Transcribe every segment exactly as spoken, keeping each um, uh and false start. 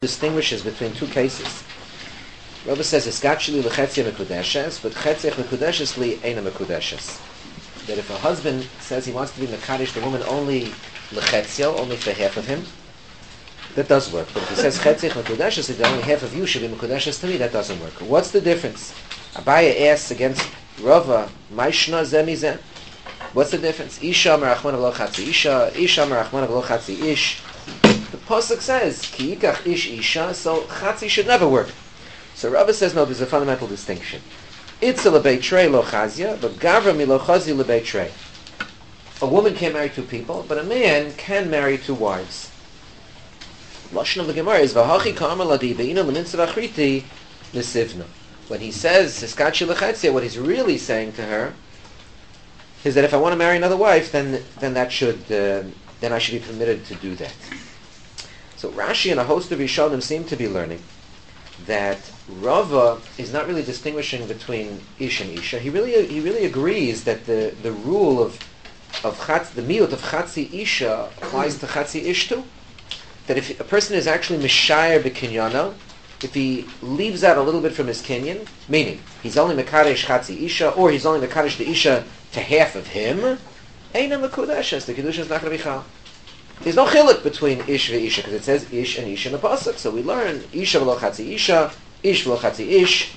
distinguishes between two cases. Rava says Iskachli lechetzia mekudeshes, but chetzia mekudeshes li eina mekudeshes. That if a husband says he wants to be mekadesh the woman only lechetzia, only for half of him, that does work. But if he says chetzia mekudeshes, that only half of you should be mekudeshes to me, that doesn't work. What's the difference? Abaya asks against Rava, Maishna zemizem. What's the difference? Isha merachman v'lo chatzi isha, isha merachman v'lo chatzi ish. The pasuk says ki yikach ish isha, so chatzi should never work. So Rava says no, there's a fundamental distinction. Itza lebeitrei lo chazia, but gavra mi lo chazi lebeitrei. A woman can't marry two people, but a man can marry two wives. Lashon of the Gemara is v'hachi ka'amar ladi be'ina l'mintzah achriti nesivna. When he says hiskachi lechetzia, what he's really saying to her is that if I want to marry another wife, then then that should uh, then I should be permitted to do that. So Rashi and a host of Rishonim seem to be learning that Rava is not really distinguishing between ish and isha. He really he really agrees that the, the rule of of chatz, the miut of chatzi isha applies to chatzi ish too. That if a person is actually mishayer b'kinyano, if he leaves out a little bit from his kinyan, meaning he's only mekadesh chatzi isha, or he's only mekadesh the isha to half of him, eina mekudeshes, the kedusha is not going to be chal. There's no chiluk between ish and isha, because it says ish and isha in the pasuk. So we learn isha v'lo chatzi isha, ish v'lo chatzi ish.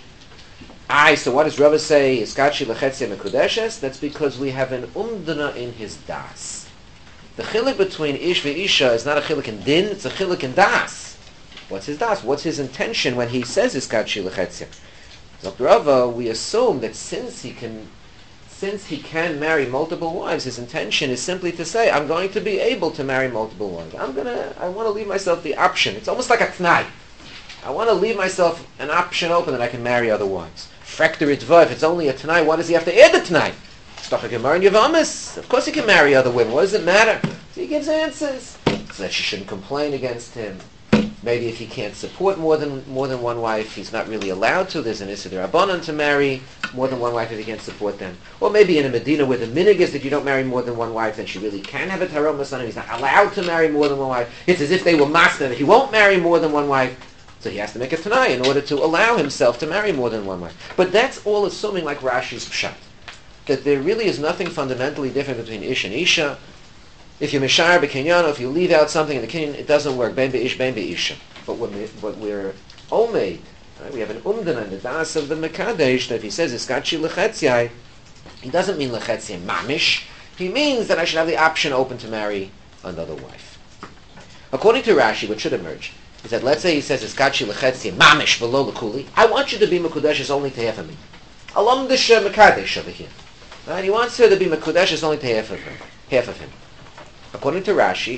Aye, so what does Rava say? Iskachi lechetzia mekudeshes. That's because we have an umdana in his das. The chiluk between ish and isha is not a chiluk in din; it's a chiluk in das. What's his das? What's his intention when he says iskachi lechetzia? Doctor Rava, we assume that since he can. Since he can marry multiple wives, his intention is simply to say, I'm going to be able to marry multiple wives. I'm gonna, I want to leave myself the option. It's almost like a tnai. I want to leave myself an option open that I can marry other wives. Frekter itva, if it's only a tnai, why does he have to add the tnai? Stocha gemar and yavamis. Of course he can marry other women. What does it matter? So he gives answers. So that she shouldn't complain against him. Maybe if he can't support more than more than one wife, he's not really allowed to. There's an issa d'Rabbanan to marry more than one wife if he can't support them. Or maybe in a Medina where the minig is that you don't marry more than one wife, then she really can have a taromas on him. He's not allowed to marry more than one wife. It's as if they were master that he won't marry more than one wife. So he has to make a tanai in order to allow himself to marry more than one wife. But that's all assuming like Rashi's pshat, that there really is nothing fundamentally different between ish and isha. If you're mishar b'kinyano, if you leave out something in the kinyan, it doesn't work. Ben be'ish, ben be'isha. But when, we, when we're omeid, right, we have an umdana in the das of the mekadesh that if he says iskachi lechetzia, he doesn't mean lechetzia mamish. He means that I should have the option open to marry another wife. According to Rashi, what should emerge is that let's say he says iskachi lechetzia mamish v'lo lekuli. I want you to be mekudeshes only to half of me. Alam d'she mekadesh over here. Right? He wants her to be mekudeshes only to half of her, half of him. According to Rashi,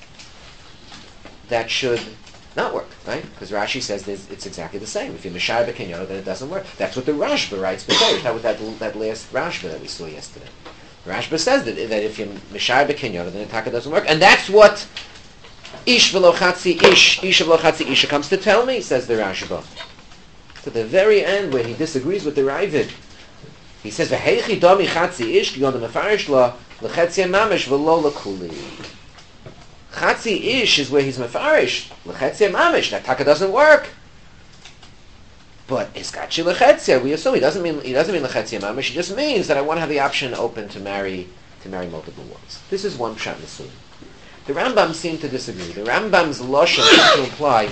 that should not work, right? Because Rashi says it's exactly the same. If you're Mishai B'Kenyano, then it doesn't work. That's what the Rashba writes, B'Ferish. That was that, that last Rashba that we saw yesterday. Rashba says that, that if you're Mishai B'Kenyano, then the Taka doesn't work. And that's what Ish V'lo Chatzi Ish, Ish V'lo Chatzi Isha comes to tell me, says the Rashba. To the very end where he disagrees with the Ravid. He says, V'heichi Domi Chatzi Ish, G'yon the Mefarish Lo, L'chetzia Mamish V'lo L'Kuli. Chatzi ish is where he's mefarish. Lechetzia mamish. That taka doesn't work. But iskachi lechetzia, we assume he doesn't mean he doesn't mean lechetzia mamish. He just means that I want to have the option open to marry to marry multiple wives. This is one pshat nesuyim. The Rambam seemed to disagree. The Rambam's lashon seems to imply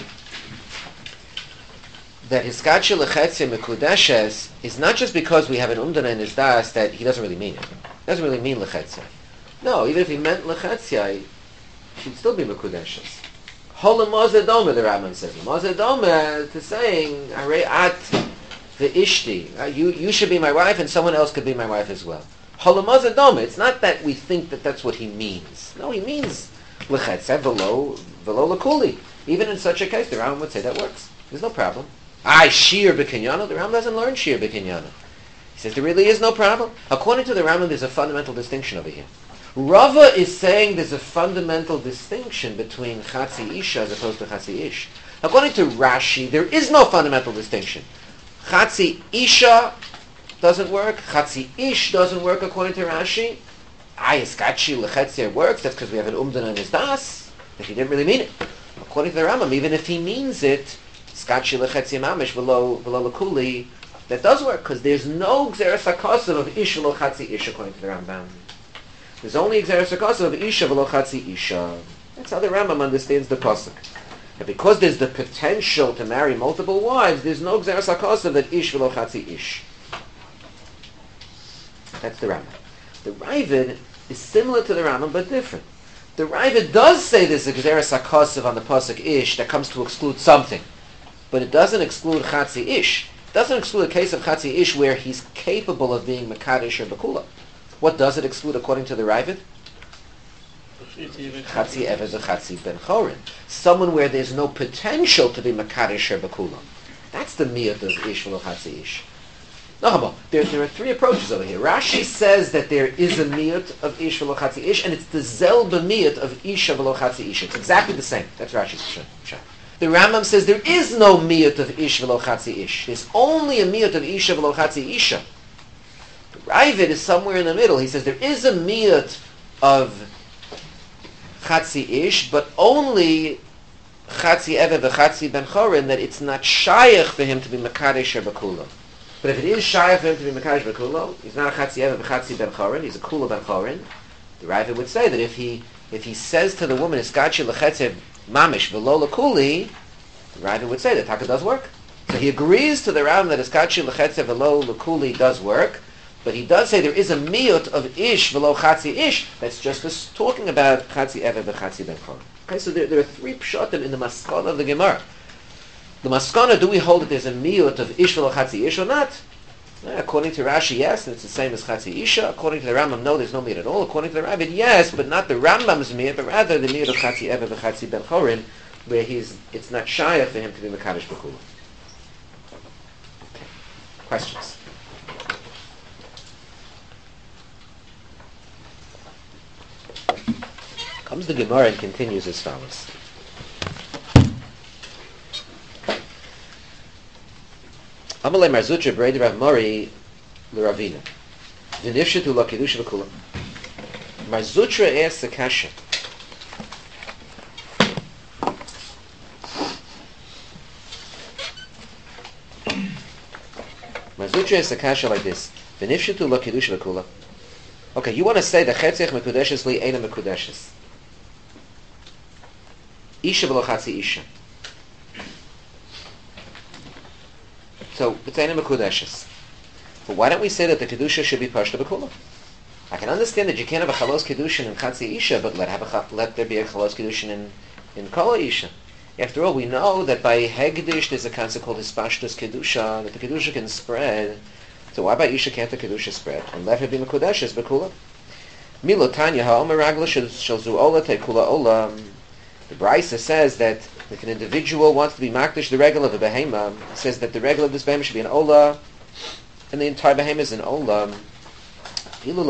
that hiskachi lechetzia mekudeshes is not just because we have an umdana in his das that he doesn't really mean it. He doesn't really mean lechetzia. No, even if he meant lechetzia, she'd still be mekudeshes. Hola mazedoma, the Rambam says. Mazedoma to saying, "Arei at the ishti." You you should be my wife, and someone else could be my wife as well. Hola mazedoma. It's not that we think that that's what he means. No, he means lechetzah velo velo lekuli. Even in such a case, the Rambam would say that works. There's no problem. I shir b'kinyano. The Rambam doesn't learn shir b'kinyano. He says there really is no problem. According to the Rambam, there's a fundamental distinction over here. Rava is saying there's a fundamental distinction between Chatzi Isha as opposed to Chatzi Ish. According to Rashi, there is no fundamental distinction. Chatzi Isha doesn't work. Chatzi Ish doesn't work according to Rashi. Ayaskachi Lechetzia works. That's because we have an Umdana in his das. That he didn't really mean it. according to the Rambam, even if he means it, skatshi lechetzi mamish v'lo v'lo lekuli, that does work, because there's no gzeres hakosav of ish v'lo chatzi ish, according to the Rambam. There's only gzeres hakosav of isha v'lo chatzi isha. That's how the Rambam understands the pasuk. And because there's the potential to marry multiple wives, there's no gzeres hakosav that ish v'lo chatzi ish. That's the Rambam. The Ravid is similar to the Rambam, but different. The Ravid does say there's a gzeres hakosav on the pasuk ish that comes to exclude something, but it doesn't exclude chatzi ish. It doesn't exclude a case of chatzi ish where he's capable of being mekadesh or bakula. What does it exclude according to the Ravid? Chatzi eved v'chatzi ben chorin. Someone where there's no potential to be mekadesh or bakula. That's the miyut of ish v'lo chatzi ish. No, there, there are three approaches over here. Rashi says that there is a miyut of ish v'lo chatzi ish, and it's the zel b'miyut of isha v'lo chatzi ish. It's exactly the same. That's Rashi's shot. The Rambam says there is no miyut of ish v'lo chatzi ish. There's only a miyut of isha v'lo chatzi isha. The Ravid is somewhere in the middle. He says there is a miyut of chatzi ish, but only chatzi eved v'chatzi ben chorin, that it's not shayach for him to be mekadesh or bakula. But if it is shayach for him to be mekadesh bakulo, he's not a chatzi eved v'chatzi ben chorin, he's a kula ben chorin. The Ravid would say that if he if he says to the woman, iskachi lechetzev mamish v'lo lekuli, the Ravid would say that taka does work. So he agrees to the Rambam that iskachi lechetzev v'lo lekuli does work, but he does say there is a miyut of ish v'lo chatzi ish that's just as talking about chatzi eved v'chatzi ben chorin. Okay, so there, there are three pshatim in the maskana of the Gemara. The maskana, do we hold that there's a miyut of ish v'lo chatzi ish or not? Eh, according to Rashi, yes, and it's the same as chatzi isha. According to the Rambam, no, there's no miyut at all. According to the Ravid, yes, but not the Rambam's miyut, but rather the miyut of chatzi eved v'chatzi ben chorin, where he's it's not shayach for him to be mekadesh b'kula. Okay. Questions? Comes the Gemara and continues as follows. Amalei Marzutra Brei Rav Mori l'Ravina. V'nifshetu la kedusha v'kula. Marzutra asks a kasha. Marzutra asks a kasha like this. V'nifshetu la kedusha v'kula. Okay, you want to say that chetziach mekudeshes li eina mekudeshes. Isha v'lo chatzi isha. So, it's eina mekudeshes. But why don't we say that the kedusha should be pashta b'kula? I can understand that you can't have a chalos kedushin in chatzi isha, but let have a, let there be a chalos kedushin in in kol isha. After all, we know that by hegdish there's a concept called hispashtus kedusha, that the kedusha can spread. So why by isha can't the kedusha spread? And let her be mekudeshes b'kula. Milo tanya ha'omer ragla shel zu ola te'kula ola. The Brisa says that if an individual wants to be makdish the regel of a behema, it says that the regel of this behema should be an ola, and the entire behema is an ola. Even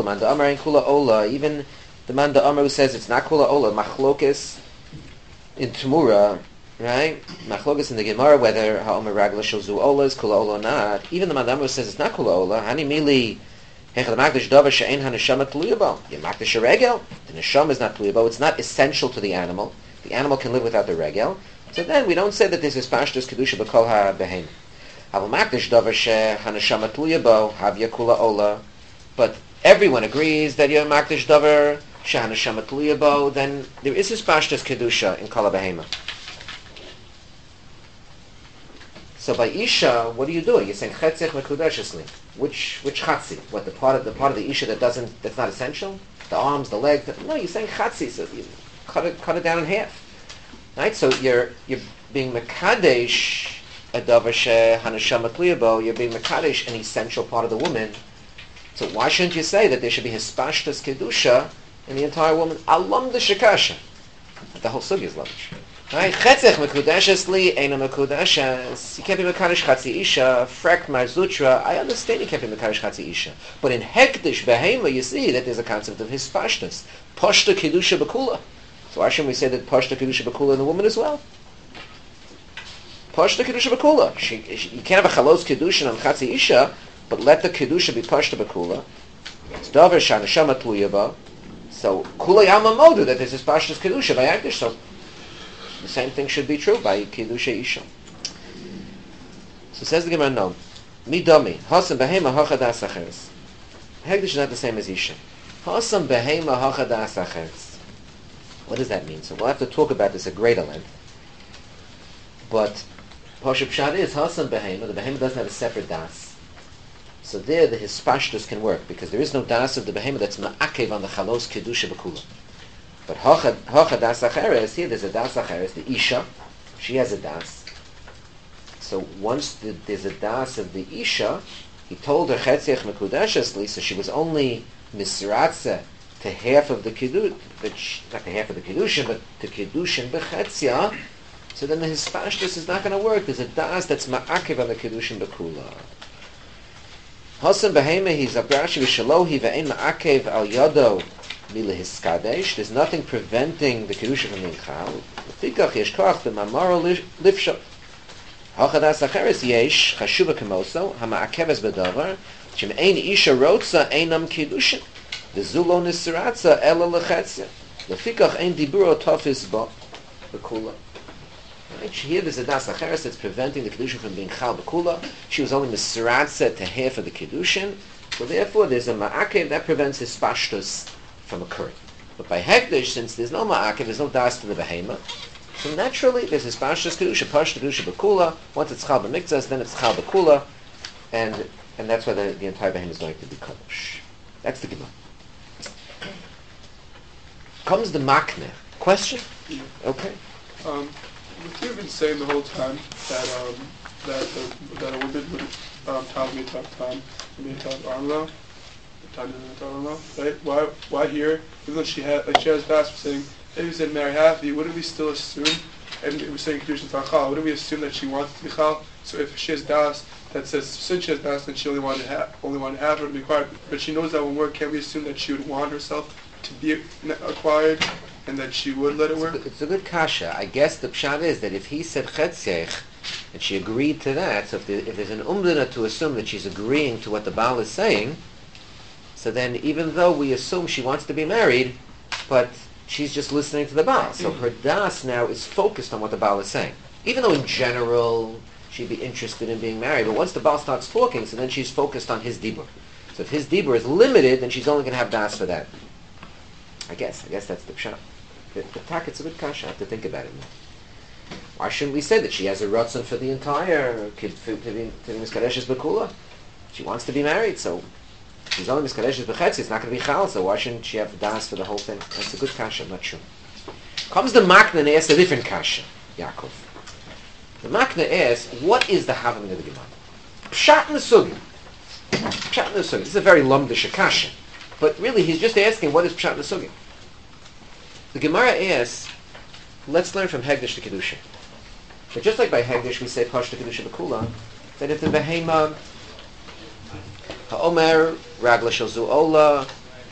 the Manda Amar who says it's not kula ola, machlokes in Tumura, right? Machlokes in the Gemara whether ha'omer ragla shel zu ola is kula ola or not. Even the Manda Amar who says it's not kula ola, hani mili hechad makdish davar she'ein haneshama tluya bo. You makdish a regel, the neshama is not tluya bo. It's not essential to the animal. The animal can live without the regel. So then we don't say that this is pashtus kedusha b'kol ha-behem. Havel makdish davar she'haneshama tluya bo havya kula ola. But everyone agrees that you're makdish davar she'haneshama tluya bo. Then there is this pashtus kedusha in kol ha-behema. So by isha, what are you doing? You're saying chetzich mekudeshesli. Which which chatzi? What the part of the part of the isha that doesn't that's not essential? The arms, the legs. The, no, you're saying chatzi. So you cut it cut it down in half. Right? So you're you're being mekadesh a davar she'haneshama tluya bo. You're being mekadesh an essential part of the woman. So why shouldn't you say that there should be hispashtus kedusha in the entire woman? Alam de shekasha. The whole sugi is lavish. Right? Chetzech mekudeshes li, eina mekudeshes. You can't be mekadesh chatzi isha. Frek marzutra. I understand you can't be mekadesh chatzi isha. But in hektish behema, you see that there's a concept of hispashtus. Pashta kedusha bakula. So why shouldn't we say that pashta kedusha bakula in the woman as well? Pashta kedusha bakula. She, she, you can't have a chalos kedusha on chatzi isha, but let the kedusha be pashta bakula. It's davar shaneshama tluya bo. So kula yama modu that there's hispashtus kedusha by hektish. So the same thing should be true by Kiddusha Isha. So says the Gemara, no. Midami, Hasam Behema Hachadas Acheres. Hegdish is not the same as Isha. Hasam Behema Hachadas Acheres. What does that mean? So we'll have to talk about this at greater length. But Pashup Pshat is Hasam Behema. The Behema doesn't have a separate das. So there the Hispashtus can work, because there is no das of the Behema that's Ma'akev on the Chalos Kedusha B'Kula. But Hachadas Acheres, here there's a das Acheres, the Isha. She has a das. So once the, there's a das of the Isha, he told her Chetziach Mekudeshesli, so she was only Misratze to half of the Kiddush, not to half of the Kiddushin, but to Kiddushin Bechetzia. So then the Hispashtus is not going to work. There's a das that's Ma'akev on the Kiddushin Bekula. Hasam Behema, he's Abrashi V'Shalohi Ve'en Ma'akev Al Yodo Mila Hiskadesh. There's nothing preventing the Kiddushin from being Chal. Fikach Yesh Koach B'Mamaro Lifshot. Hachadas Acheres Yesh Chashuva Kemoso Hama'akeves B'Davar Shem Ein Isha Rotza Einam Kiddushin V'Zulo Nisratza Ela Lechetzia Lefikach Ein Diburo Tofis Bo B'Kula. Here there's a das Acheres that's preventing the Kiddushin from being Chal B'Kula. She was only Nisratza to half of the Kiddushin, so therefore there's a Ma'akev that prevents his Pashtus from occurring. But by Hekdesh, since there's no Ma'akev, there's no das to the Behema, so naturally, there's his Pashtus Kedusha, Pashtus Kedusha B'Kula. Once it's Chal B'Mikzas, then it's Chal B'Kula, and and that's why the, the entire Behem is going to be Kadosh. That's the Gemara. Comes the Makne. Question? Yeah. Okay. Um, you've been saying the whole time that um, that the, that a woman would um, tell me tough time, me tell Arlo, time to Arlo, right? Why why here? Even though she had like she has past for saying. If we said marry half, wouldn't we still assume, and we're saying Kedushin Chal, wouldn't we assume that she wants to be Chal? So if she has das that says since she has das, then she only wanted half, only wanted half of it to be acquired. But she knows that won't work. Can we assume that she would want herself to be acquired, and that she would let it work? It's a, it's a good kasha. I guess the pshat is that if he said Chetziach, and she agreed to that, so if, there, if there's an umdana to assume that she's agreeing to what the Baal is saying, so then even though we assume she wants to be married, but she's just listening to the Baal. So her das now is focused on what the Baal is saying. Even though in general she'd be interested in being married, but once the Baal starts talking, so then she's focused on his dibur. So if his dibur is limited, then she's only going to have das for that. I guess. I guess that's the pshat. The, the tak, it's a good kasha. I have to think about it now. Why shouldn't we say that she has a ratzon for the entire kid for the Miskadeshes Bekula? She wants to be married, so she's only Miskadeshes Bechetzi, it's not going to be Chal, so why shouldn't she have das for the whole thing? That's a good kasha, I'm not sure. Comes the Makna and asks a different kasha, Yaakov. The Makna asks, what is the Havamina of the Gemara? Pshat in the Sugi. Pshat in the Sugi. This is a very lumdish kasha. But really, he's just asking, what is Pshat in the Sugi? The Gemara asks, let's learn from Hegdish to Kedusha. But just like by Hegdish, we say Pashta Kedusha B'Kula, that if the Behema Ha'omer, Ragla Shel Zu'ola,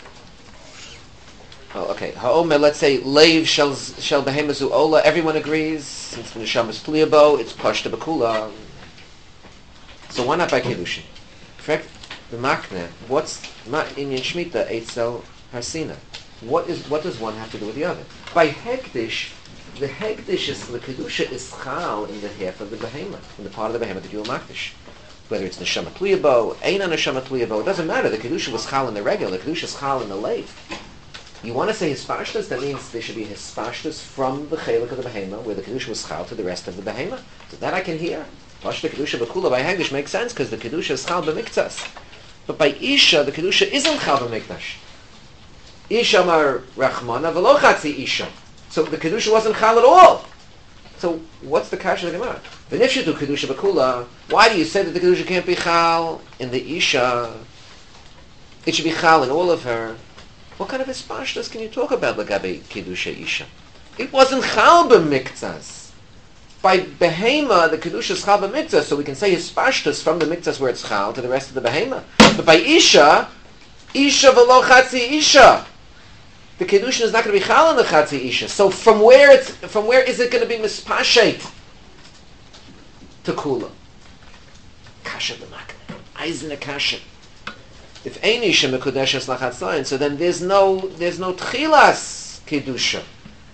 oh, okay, Ha'omer, let's say, Leiv Shel Shel Behema Zu'ola, everyone agrees, since the Neshamas Pliabo, it's Pashta B'Kula. So why not by Kedusha? Correct? The Makne, what's Ma Inyan Shmita, Eitzel Harsina? What is what does one have to do with the other? By Hegdish, the Hegdish is, the Kedusha is Chal in the half of the Behema, in the part of the Behema that you will Makdish. Whether it's Neshama Tliyabo, Eina Neshama Tliyabo, it doesn't matter. The Kedusha was Chal in the regular, the Kedusha is Chal in the Leiv. You want to say Hispashtas, that means there should be Hispashtas from the Chelik of the Behema, where the Kedusha was Chal to the rest of the Behema. So that I can hear. Pashta Kedusha B'Kula by Hegdish makes sense, because the Kedusha is Chal B'Miktzas. But by Isha, the Kedusha isn't Chal B'Mikdash. Isha Mar Rachmana V'lo Chatzi Isha. So the Kedusha wasn't Chal at all. So what's the Kasha of the Gemara? V'nifshetu Kedusha B'Kula. Why do you say that the Kedusha can't be Chal in the Isha? It should be Chal in all of her. What kind of Hispashtas can you talk about L'gabe Kedusha Isha? It wasn't Chal B'Miktzas. By Behema, the Kedusha is Chal B'Miktzas, so we can say Hispashtas from the Miktzas where it's Chal to the rest of the Behema. But by Isha, Isha V'lo Chatzi Isha. The Kedushin is not going to be Chal in the Chatzi Isha. So from where it's from where is it going to be Mispashet to Kula? Kasha b'makne. Eisen Kasha. If Ein Isha Mekudeshes Lachatzayin, so then there's no there's no Tchilas Kedusha.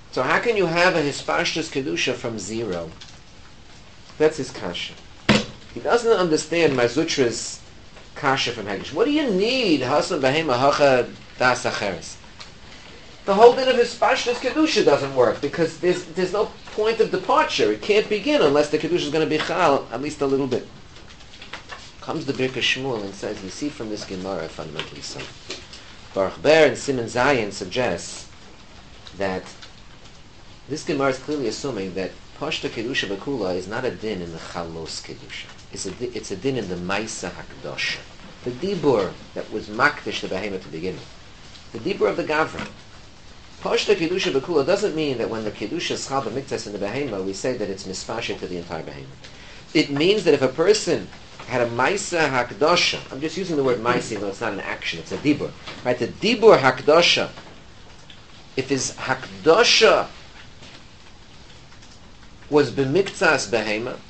So how can you have a hispashtus kedusha from zero? That's his kasha. He doesn't understand Mazutra's kasha from Haggish. What do you need? Hasan behema hacha das acheres. The whole din of hispashtus kedusha doesn't work because there's there's no point of departure. It can't begin unless the kedusha is going to be chal at least a little bit. Comes the Birka Shmuel and says, you see from this Gemara fundamentally so. Baruch Ber and Simon Zayin suggests that this Gemara is clearly assuming that Pashta Kedusha Bakula is not a din in the Chalos Kedusha. It's a, it's a din in the Maisa HaKdosha. The Dibur that was Makdish the Behemoth to begin with. The Dibur of the Gavra. Pashta Kedusha Bakula doesn't mean that when the Kedusha is Chal B'Miktas in the Behemoth, we say that it's Misfasha to the entire Behemoth. It means that if a person had a Maisa HaKdosha, I'm just using the word Maisa, though it's not an action, it's a Dibur. Right, the Dibur HaKdosha, if his Hakdosha was b'miktsas behema,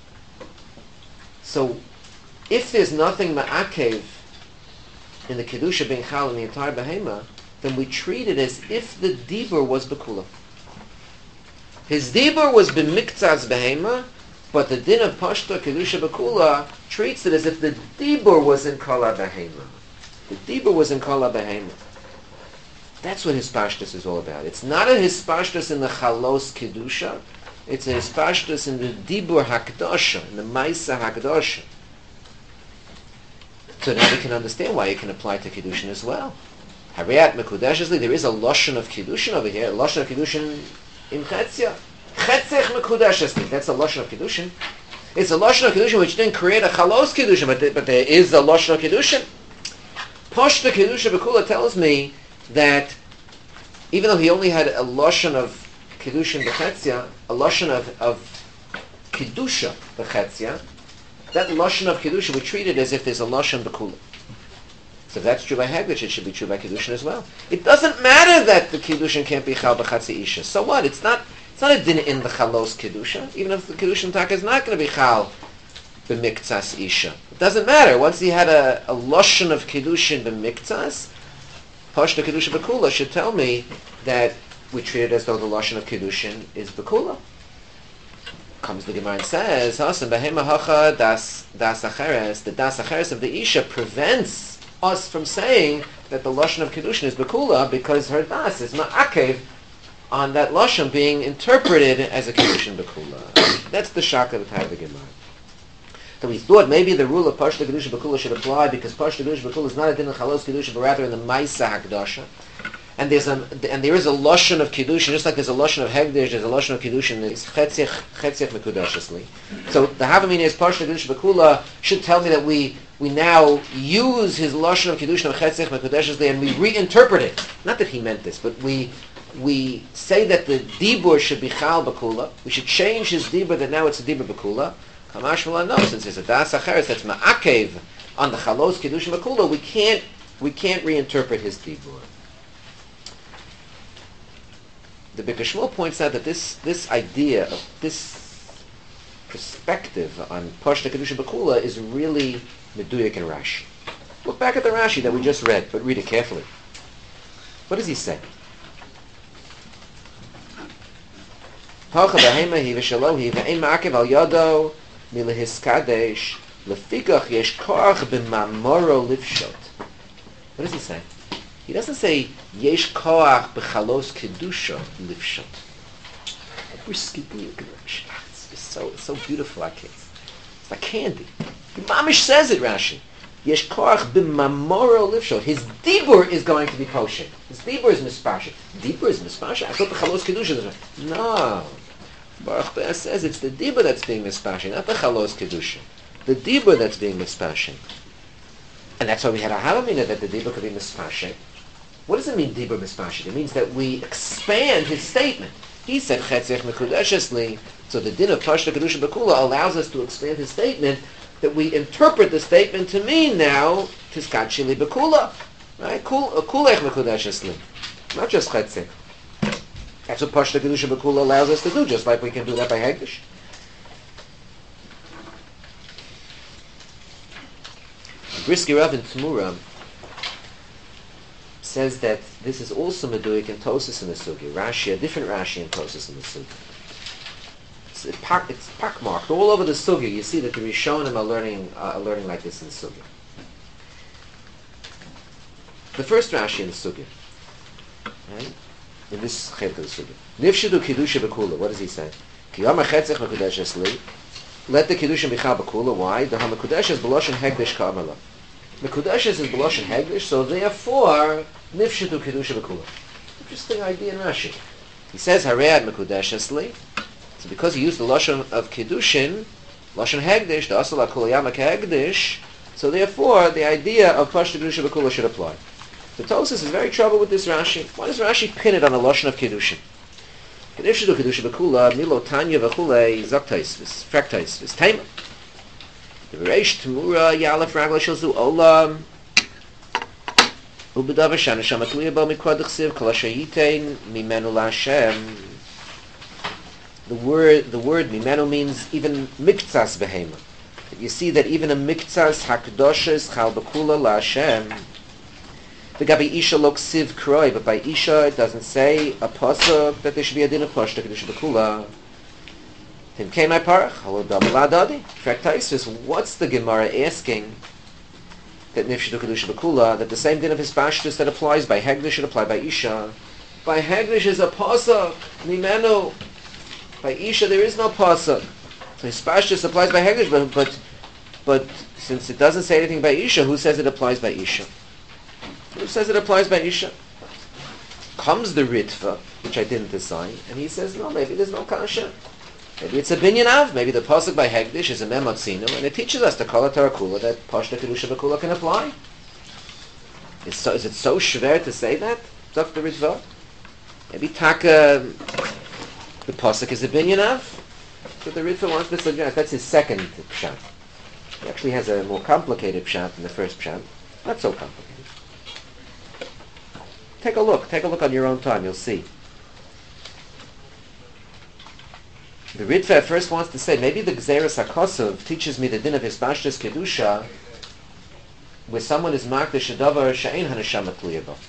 so if there's nothing ma'akev in the kedusha being chal in the entire behema, then we treat it as if the dibur was bekula. His dibur was b'miktsas behema, but the din of pashta kedusha bekula treats it as if the dibur was in kala behema. The dibur was in kala behema. That's what hispashtus is all about. It's not a hispashtus in the chalos kedusha. It's a hispashtus in the dibur hakdosha, in the maisa hakdosha. So now we can understand why it can apply to kedushin as well. Hariyat mekudeshesli, there is a loshon of kedushin over here. A loshon of kedushin in chetzia. Chetzech mekudeshesli. That's a loshon of kedushin. It's a loshon of kedushin which didn't create a chalos kedushin, but, the, but there is a loshon of kedushin. Pashta kedusha bekula tells me that even though he only had a loshon of kedushin b'chetzia, a loshon of, of kedusha b'chetzia, that loshon of kedusha we treat it as if there's a loshon b'kula. So if that's true by Hagdish, it should be true by kedushin as well. It doesn't matter that the kedushin can't be chal b'chatzi isha. So what? It's not. It's not a din in the chalos kedusha. Even if the kedushin taka is not going to be chal b'miktzas isha, it doesn't matter. Once he had a, a loshon of kedushin b'miktzas, pashta kedusha b'kula should tell me that we treat it as though the loshon of kedushin is bekula. Comes the Gemara and says, "Hasan behema hacha das das acheres." The das acheres of the isha prevents us from saying that the loshon of kedushin is bekula because her das is ma'akev on that loshon being interpreted as a kedushin bekula. That's the shaka of the Gemara. So we thought maybe the rule of pashta kedusha bekula should apply because pashta kedusha bekula is not a din of chalos kedusha, but rather in the maisa hakdasha. And there's a and there is a loshon of kedushin, just like there's a loshon of hegdish, there's a loshon of kedushin. It's chetzich chetzich mekudeshesli. So the havamina is pashta kedusha bekula should tell me that we we now use his loshon of kedushin of chetzich mekudeshesli and we reinterpret it. Not that he meant this, but we we say that the dibur should be chal bekula. We should change his dibur that now it's a dibur bekula. Kamash v'la no, since it's a das acheres that's ma'akev on the chalos kedushin bekula, we can't we can't reinterpret his dibur. The Birka Shmuel points out that this this idea of this perspective on Pashta Kedusha Bekula is really Meduyak and Rashi. Look back at the Rashi that we just read, but read it carefully. What does he say? Hacha b'hema hi v'shalohi v'ein ma'akev al yado milehiskadesh lefikach yesh koach b'mamoro livshot. What does he say? He doesn't say yesh koach b'chalos kedusha livshot. It's so it's so beautiful, I can't. It's like candy. The Mamish says it, Rashi. Yesh koach b'mamoro livshot. His dibur is going to be kosher. His dibur is mispasha. Dibur is mispasha. I thought the chalos kedusha is no. Baruch Be'er says it's the dibur that's being mispasha, not the chalos kedusha. The dibur that's being mispasha. And that's why we had a havamina that the dibur could be mispasha. What does it mean, dibur mispashit? It means that we expand his statement. He said, chetzech mekudeshesli, so the din of pashta kedusha bekula allows us to expand his statement, that we interpret the statement to mean now, tiskachili bekula, right? Kulech mekudeshesli, not just chetzech. That's what pashta kedusha bekula allows us to do, just like we can do that by hegdish. Brisky Rav and Tmura says that this is also Meduik and Tosis in the Sugi. Rashi, a different Rashi and Tosis in the Sugi. It's, it pack, it's pockmarked all over the Sugi. You see that the Rishonim are learning, uh, are learning like this in the Sugi. The first Rashi in the Sugi, right? In this Chet of the Sugi. Nifshidu Kiddusha Bekula. What does he say? Ki Yom HaChetzech Mekudesh Esli. Let the Kiddusha Bichal Bekula. Why? The HaMekudesh is Beloshen Hegdish Ka'amala. Mekudesh is Beloshen Hegdish, so therefore, Nifshidu Kiddusha Bekula. Interesting idea in Rashi. He says, Haread Mekudesh Esli. So because he used the Lashon of Kiddushin, Lashon Hegdish, the Asala Kulayama Hegdish, so therefore, the idea of Pashta Kiddusha Bekula should apply. The Tosas is very troubled with this Rashi. Why does Rashi pin it on the Lashon of Kiddushin? Kiddushin Kiddushin Bekula, Milo Tanya V'chulei, Zaktais, Frektais, Taima. The Reish Temura, Yalef Ragla Shalzu Olam, Ubedav Shana Shamatliya Bo Mikwad Chsiv, Kol Asher Mimenu LaHashem. The word, the word Mimenu means even Miktsas Behema. You see that even a Miktsas Hakdoshes Chal Bekula LaHashem. The Gabi Isha lo ksiv kroi, but by Isha it doesn't say a pasuk that there should be a din of pashta kedusha bekula. Tim came my parach, halo damala dadi. Fraktaisvis, what's the Gemara asking that nifshidu kedusha bekula, that the same din of his pashtus that applies by Hegdish should apply by Isha? By Hegdish is a pasuk, nimenu. By Isha there is no pasuk. So his pashtus applies by Hegdish, but, but, but since it doesn't say anything by Isha, who says it applies by Isha? Who says it applies by Isha? Comes the Ritva, which I didn't assign, and he says, no, maybe there's no kasha. Maybe it's a binyan av. Maybe the pasuk by Hegdish is a memotzinu, and it teaches us the kala tarakula that pashta kedusha bekula can apply. Is, so, is it so shver to say that? Zok the Ritva. Maybe taka the pasuk is a binyan av. So the Ritva wants to suggest that's his second pshat. He actually has a more complicated pshat than the first pshat. Not so complicated. Take a look. Take a look on your own time. You'll see. The Ritva at first wants to say, maybe the Gzeres HaKosov teaches me the din of Hisbashtas Kedusha where someone is makdish a davar she'ein haneshama tluya bo.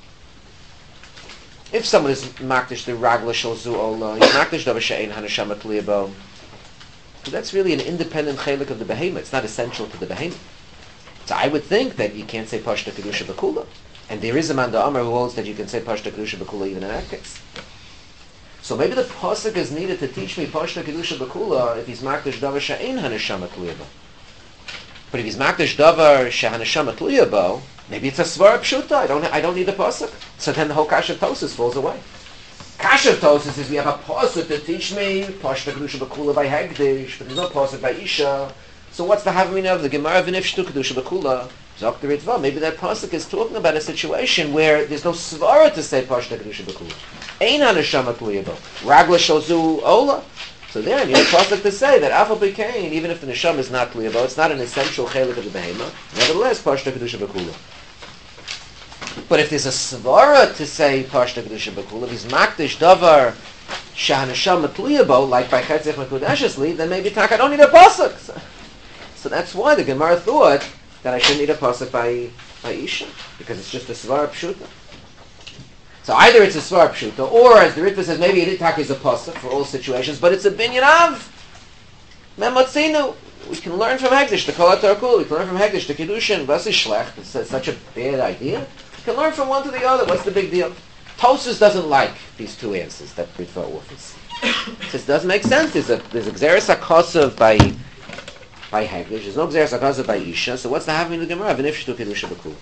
If someone is makdish the ragla shel zu ola, he's makdish davar she'ein haneshama tluya bo. So that's really an independent chelik of the behemoth. It's not essential to the behemoth. So I would think that you can't say Pashta Kedusha Bekula. And there is a man the Amar who holds that you can say Pashta Kedusha Bekula even in that case. So maybe the pasuk is needed to teach me Pashta Kedusha Bekula if he's makdish davar she'ein haneshama tluya bo. But if he's makdish davar she'haneshama tluya bo, maybe it's a svara pshuta. I don't, I don't need the pasuk. So then the whole kasha tosis falls away. Kasha tosis is we have a pasuk to teach me Pashta Kedusha Bekula by Hegdish, but there's no pasuk by Isha. So what's the havamina of the Gemara v'nifshtu Kedusha Bekula? Zok the Ritva. Maybe that pasuk is talking about a situation where there's no svara to say Pashta Kedusha Bekula. Ein haneshama tluya bo. Ragla shozu ola. So there you need a pasuk to say that Afal B'Kain, even if the neshama is not tluya bo, it's not an essential chelik of the behema. Nevertheless, Pashta Kedusha Bekula. But if there's a svara to say Pashta Kedusha Bekula, if he's makdish davar shehaneshama tluya bo, like by Chetzech Mekudesh Esli, then maybe tak I don't need a pasuk. So, so that's why the Gemara thought that I shouldn't need a pasuk by by Isha, because it's just a svara pshuta. So either it's a svara pshuta, or as the Ritva says, maybe it is a pasuk for all situations, but it's a binyan av. Memotzinu. We can learn from Hegdish, the Kol HaTarakul. We can learn from Hegdish, the Kiddushin. What's Shlech? It's such a bad idea. We can learn from one to the other. What's the big deal? Tosfos doesn't like these two answers that Ritva offers. He says it doesn't make sense. There's a there's a Gzeres HaKosov by by Hegdish. There's no Gzeres HaKosov by Isha. So what's the having in the Gemara? V'nifshtu Kedusha Bekula.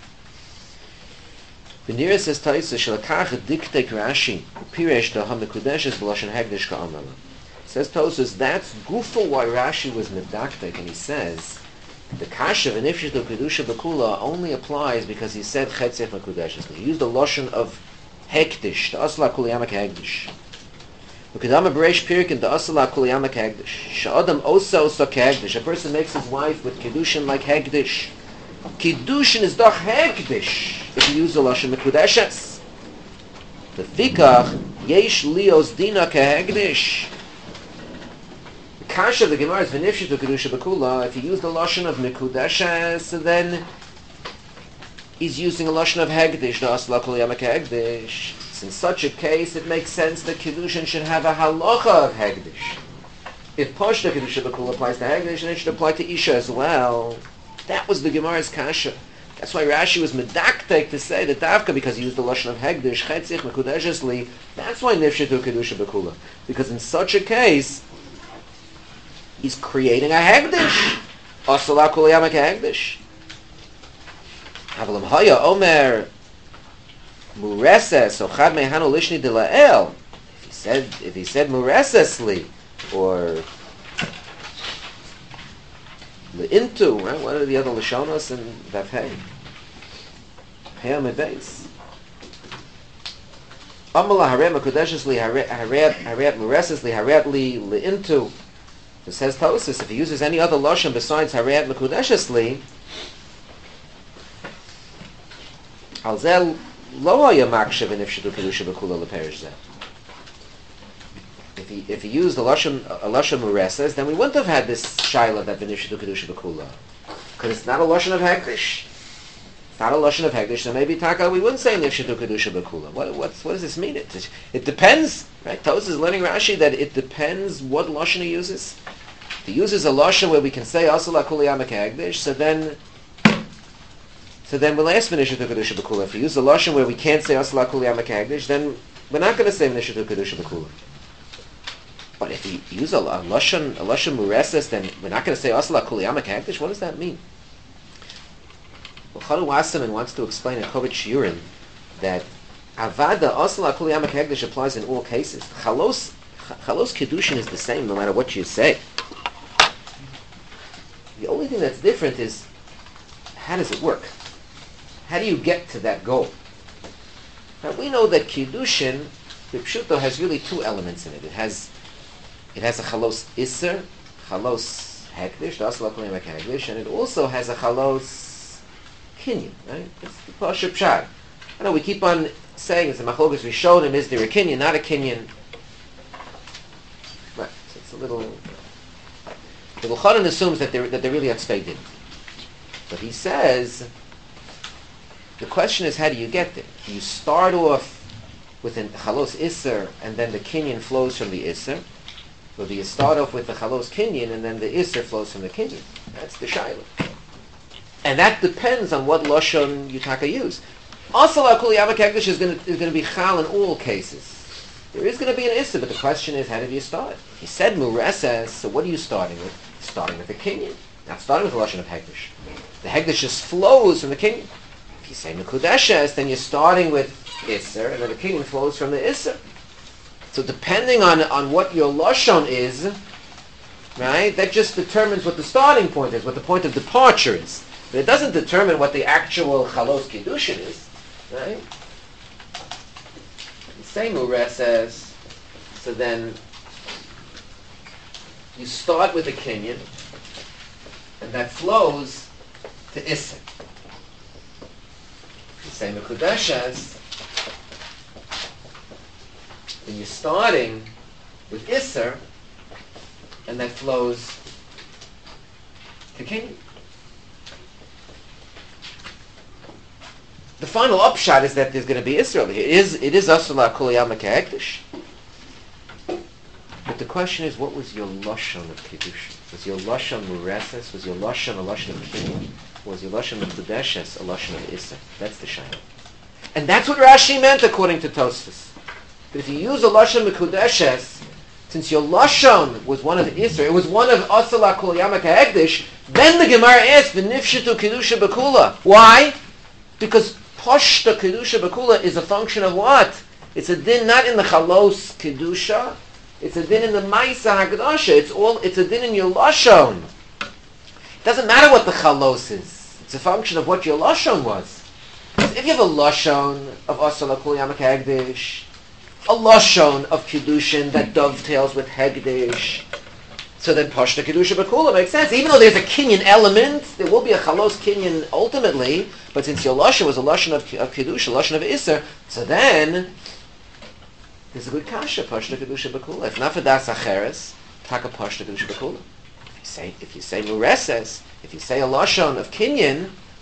The nearest says Taisa Shalakach Diktek Rashi Piresh to HaMekudeshes B'Lashon Hegdish Ka'amala. Says Tosfos that's gufa why Rashi was medaktek, and he says the kasha v'nifshtu Kedusha Bekula only applies because he said Chetzech Mekudeshes. He used the loshon of Hekdish, the Asla Kuliyamak Hegdish. Ukadama Bereish Pirkin, the Asla Kuliyamak Hegdish. Sha'adam Osa Osa Hegdish. A person makes his wife with Kiddushin like Hegdish. Kiddushin is doch Hegdish if you use the loshon Mekudeshes. The Fikach Yesh Lios Dina Kehegdish. The kasha of the Gemara is v'nifshtu Kedusha Bekula. If you use the loshon of Mekudeshes, then he's using a lashon of hegdish, no asla kol yamak hegdish. In such a case, it makes sense that Kiddushin should have a halacha of hegdish. If Pashta Kedusha B'Kula applies to hegdish, then it should apply to Isha as well. That was the Gemara's kasha. That's why Rashi was medaktek to say that Davka, because he used the lashon of hegdish, chetzich mekudeshes li, that's why nifshetu Kedusha B'Kula. Because in such a case, he's creating a hegdish. Asala kol yamak hegdish. Avalam haya omer mureses or chad mehanu lishni de la'el. If he said, if he said muresesli or le'intu, right? What are the other lashonos and vafhei? Heya mebeis. Amala haret mekudeshes li haret haret mureses li haret li le'intu. It says Tosis, if he uses any other lashon besides haret mekudeshes li, al zel lo haya makshav nifshetu kedusha b'kula leperish zeh. If he if he used a lashon a lashon mureses, then we wouldn't have had this shaila that v'nifshetu kedusha b'kula, because it's not a lashon of hekdesh. It's not a lashon of hekdesh. So maybe taka we wouldn't say nifshetu kedusha b'kula. What what's, what does this mean? It it depends, right? Tos is learning Rashi that it depends what lashon he uses. If he uses a lashon where we can say asala kuli yamak hekdesh, so then. So then we'll ask V'nishatu Kedusha B'Kula. If we use the lashon where we can't say Asla Kul Yamak Hegdish, then we're not going to say V'nishatu Kedusha B'Kula. But if we use a, a lashon, a lashon mureses, then we're not going to say Asla Kul Yamak Hegdish. What does that mean? Well, Chadu Wasserman wants to explain in Kovet Shiurim that Avada Asla Kul Yamak Hegdish applies in all cases. Chalos, Chalos Kedushin is the same no matter what you say. The only thing that's different is how does it work? How do you get to that goal? Now we know that Kiddushin, the Pshuto, has really two elements in it. It has it has a Chalos Isser, Chalos Hekdish, Das Lakulim Hekdish, and it also has a Chalos Kinyan, right? It's the Pasha Pshad. I know we keep on saying it's a Machlokas, we showed him, is there a Kinyan, not a Kinyan? Right, so it's a little... The L'chanan assumes that they're, that they're really Atzvei. But he says, the question is, how do you get there? Do you start off with a chalos isser, and then the kinyan flows from the isser? Or do you start off with the chalos kinyan, and then the isser flows from the kinyan? That's the shaila. And that depends on what lashon yutaka use. Asala kul yamak hekdesh is going to is going to be chal in all cases. There is going to be an isser, but the question is, how did you start? He said mureses, so what are you starting with? Starting with the kinyan, not starting with the lashon of hekdesh. The hekdesh just flows from the kinyan. If you say mekudeshes, then you're starting with isser, and then the kinyan flows from the isser. So depending on, on what your lashon is, right, that just determines what the starting point is, what the point of departure is. But it doesn't determine what the actual chalos kiddushin is, right? The same Ure says, so then you start with the kinyan, and that flows to isser. The same mekudeshes, then you're starting with isser, and that flows to kinyan. The final upshot is that there's going to be Israel here. It is, it is Asala Kol Yamak Hekdesh. But the question is, what was your Lashon of Kiddush? Was your Lashon Mureses? Was your Lashon a Lashon of Kinyan? Was your Lashon of Kudeshes a Lashon of Isser? That's the Shaila. And that's what Rashi meant according to Tosfos. But if you use a Lashon of Kudeshes, since your Lashon was one of Isser, it was one of Asala Kol Yamak Hekdesh, then the Gemara asked, V'nifshetu Kedusha B'Kula. Why? Because Pashta Kedusha B'Kula is a function of what? It's a din not in the Chalos Kedusha, it's a din in the Maisa HaKedusha. It's all, it's a din in your Lashon. It doesn't matter what the Chalos is. It's a function of what your Lashon was. If you have a Lashon of Asala Kol Yamak Hegdish, a Lashon of Kedushin that dovetails with Hegdish, so then Pashta Kedusha B'Kula makes sense. Even though there's a Kinyan element, there will be a Chalos Kinyan ultimately, but since your Lashon was a Lashon of, of Kedusha, a Lashon of Isser, so then there's a good Kasha, Pashta Kedusha B'Kula. If not for Das Acheres, Taka Pashta Kedusha B'Kula. If you say, if you say Mureses, if you say a Lashon of Kinyan,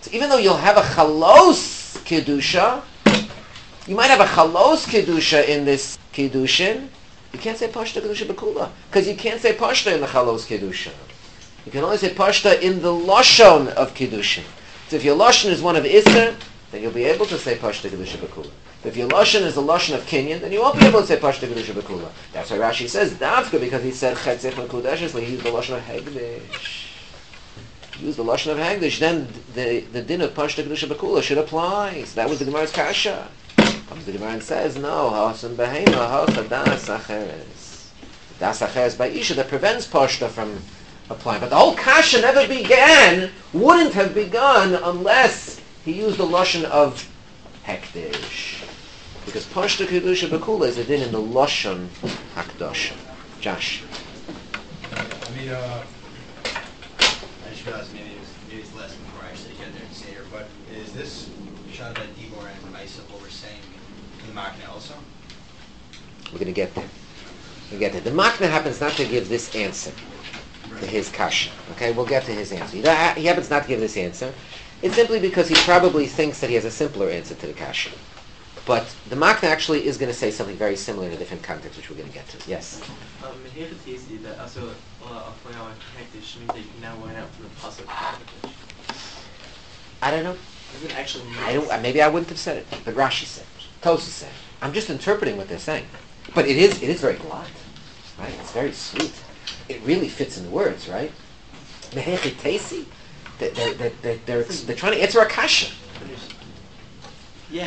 So even though you'll have a chalos kedusha, you might have a chalos kedusha in this kedushin, you can't say pashta kedusha bekula, because you can't say pashta in the chalos kedusha. You can only say pashta in the lashon of kedushin. So if your lashon is one of iser, then you'll be able to say pashta kedusha bekula. But if your lashon is a lashon of kinyan, then you won't be able to say pashta kedusha bekula. That's why Rashi says davka, because he said chetzich mekudeshes, he used the lashon of hegdish. He used the lashon of hegdish. Then the the din of pashta kedusha bekula should apply. So that was the Gemara's kasha. Comes the Gemara and says, no, hasan behema hacha das acheres. Das acheres by isha that prevents pashta from applying. But the whole kasha never began, wouldn't have begun unless he used the lashon of hekdesh. Because pashta kedusha bekula is a din in the lashon hakdasha. Josh. I mean, uh, I just realized maybe it was maybe it's less before I actually get there and say here, but is this shot that Dibor and Maisa what we're saying in the Makna also? We're going to get there. We'll get there. The Makna happens not to give this answer to his kasha. Okay, we'll get to his answer. He, he happens not to give this answer. It's simply because he probably thinks that he has a simpler answer to the kasha. But the Makna actually is going to say something very similar in a different context, which we're going to get to. Yes? Um, here it is that also applying our hektish means that you now went out from the pasuk of I don't know. Does it actually mean I don't. Maybe I wouldn't have said it, but Rashi said it. Tosas said it. I'm just interpreting what they're saying. But it is it is very blunt, right? It's very sweet. It really fits in the words, right? Mehechitesi. They're, they're, they're, they're, they're, they're trying to answer a kasha. Yeah.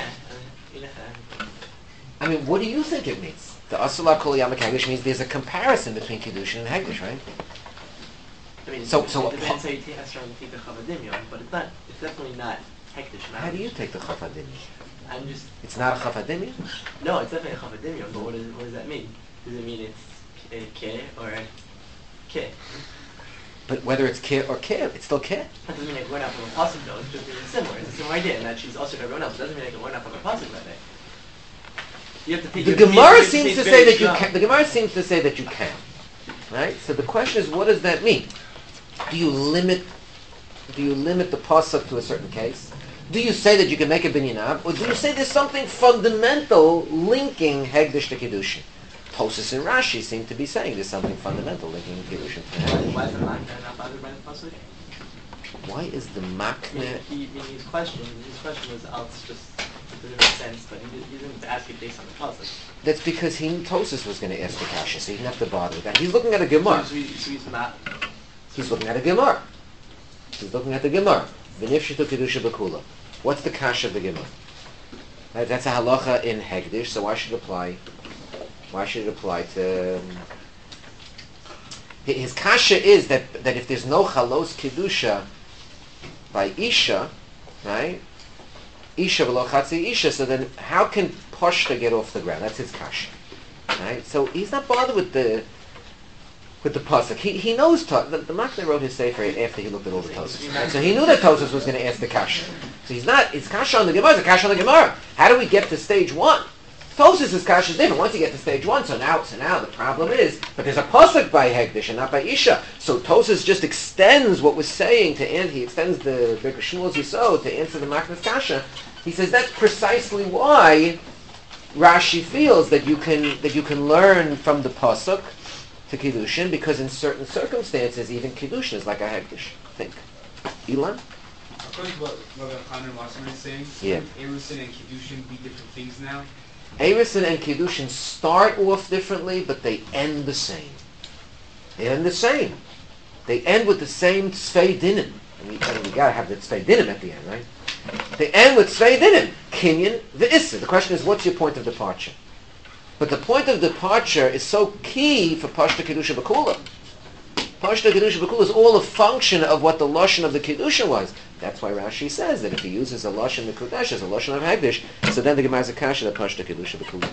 I mean, what do you think it means? The Asala Kol Yamak Hegdish means there's a comparison between Kiddushin and Hegdish, right? I mean, so, it so depends how you take the Chavadimyon, but it's not. It's definitely not hektish. How do you take the Chavadimyon? I'm just. It's not a Chavadimyon? No, it's definitely a Chavadimyon. But what does what does that mean? Does it mean it's a ke or a ke? But whether it's ke or ke, it's still ke. That doesn't mean like we're not from a pasuk though. It's just it's similar. It's a similar idea, and that she's also to everyone else. It doesn't mean like we're not from a pasuk that day. You have to take the Gemara seems to say that you can. The Gemara seems to say that you can, right? So the question is, what does that mean? Do you limit? Do you limit the pasuk to a certain case? Do you say that you can make a binyan, or do you say there's something fundamental linking hegdish to kiddushin? Tosas and Rashi seem to be saying there's something fundamental linking kiddushin to hegdish. Why is the makna not bothered by the pasuk? Why is the makna? He, he, his question, his question was, "I'll just." It doesn't make sense, but he, he didn't ask it based on the pasuk. That's because he knew Tosas was going to ask the kasha, so he didn't have to bother with that. He's looking at a Gemara. So, he, so he's not. He's looking at a Gemara. He's looking at the Gemara. V'nifshitu kedusha b'kula. What's the kasha of the Gemara? Right, that's a halacha in Hegdish, so why should it apply? Why should it apply to? Um, his kasha is that that if there's no chalos kedusha by isha, right? Isha v'lo chatzi isha. So then, how can Pashta get off the ground? That's his kasha, right? So he's not bothered with the with the pasuk. He he knows to, the, the Makna wrote his sefer after he looked at all the Tosas, right? So he knew that Tosas was going to ask the kasha. So he's not. It's kasha on the Gemara. It's a kasha on the Gemara. How do we get to stage one? Tosas' kasha is different. Once you get to stage one, so now so now the problem is, but there's a pasuk by Hegdish and not by Isha. So Tosas just extends what was saying to end. He extends the Birkas Shmuel's Yisod to answer the Makna's kasha. He says that's precisely why Rashi feels that you can that you can learn from the pasuk to Kiddushin, because in certain circumstances even Kiddushin is like a Hegdish. Think. Elon? According to what what Connor Wasserman is saying, yeah. Erusin and Kiddushin be different things now? Erusin and Kiddushin start off differently, but they end the same. They end the same. They end with the same Tzvei Dinim. I mean, I mean, you gotta have the Tzvei Dinim at the end, right? They end with Tzvei Dinim. Kinyan, v'Isser. The question is, what's your point of departure? But the point of departure is so key for Pashta Kedusha B'Kula. Pashta Kedusha B'Kula is all a function of what the Lashon of the Kedusha was. That's why Rashi says that if he uses a Lashon Mekudesh as a Lashon of Hegdish, so then the Gemara is a kasha that Pashta Kedusha B'Kula.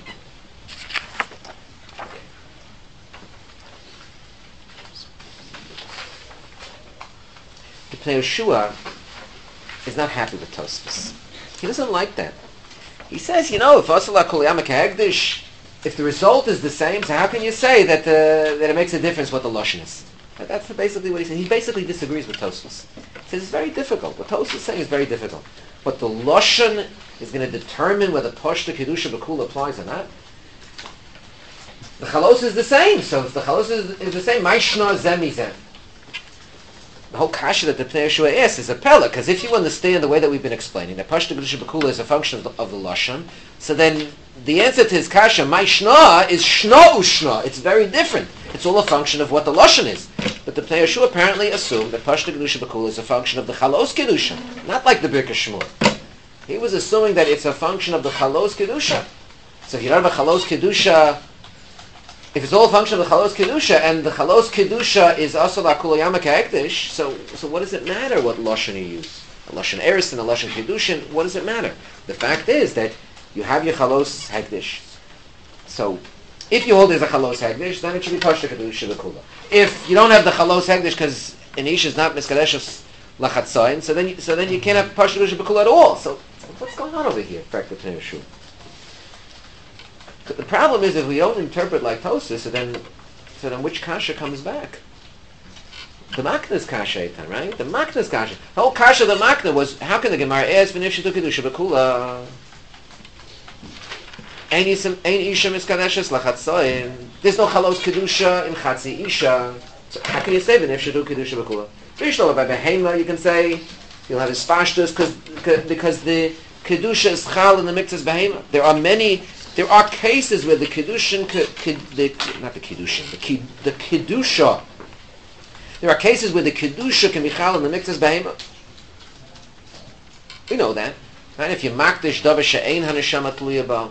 The Pnei Yehoshua is not happy with Tosfos. He doesn't like that. He says, you know, if Asala Kol Yamak Hegdish, if the result is the same, so how can you say that uh, that it makes a difference what the lashon is? That's basically what he said. He basically disagrees with Tosfos. He Because it's very difficult. What Tosfos is saying is very difficult. But the Lashon is going to determine whether Pashta Kedusha B'Kula applies or not. The Chalos is the same. So if the Chalos is, is the same, my Shna Zemi Zem. The whole kasha that the Pnei Yeshua asks is a pella, because if you understand the way that we've been explaining, that Pashta Kedusha B'Kula is a function of the, of the Lashon, so then the answer to his kasha, my Shna, is Shna Ushna. It's very different. It's all a function of what the Lashon is. But the Pnei Yeshua apparently assumed that Pashta Kedusha B'Kula is a function of the Chalos Kedusha, not like the Birkas Shmur. He was assuming that it's a function of the Chalos Kedusha. So if you don't have a Chalos Kedusha, if it's all a function of the Chalos Kedusha, and the Chalos Kedusha is also la Kula Yama Ka'ekdish, so so what does it matter what Lashon you use? A Lashon Eris and a Lashon Kedushin, what does it matter? The fact is that you have your Chalos Hekdish. So if you hold there's a Chalos Hekdish, then it should be Pashta Kedusha B'Kula. If you don't have the Chalos Hekdish because an Ish is not Miskadeshus Lachatzayin, so then you, so then you can't have Pashta Kedusha B'Kula at all. So what's going on over here? Practically Pnei Yeshua. The problem is if we don't interpret like Tosfos, so then, so then which kasha comes back? The Makna's kasha, right? The Makna's kasha. The whole kasha of the Makna was, how can the Gemara ask v'nifshetu kedusha b'kula? Ein isha miskadeshes lachatzoin. There's no chalos kedusha in chatzi isha. So how can you say v'nifshetu kedusha b'kula? V'yishlo by behema, you can say you'll have his pashtus because because the kedusha is chal in the miktzas behema. There are many. There are cases where the kedushin, the, not the kedushin, the, ki, the kedusha. There are cases where the kedusha can be chal in the miktzas behema. We know that, right? If you makdish davar she'ein haneshama tluya ba,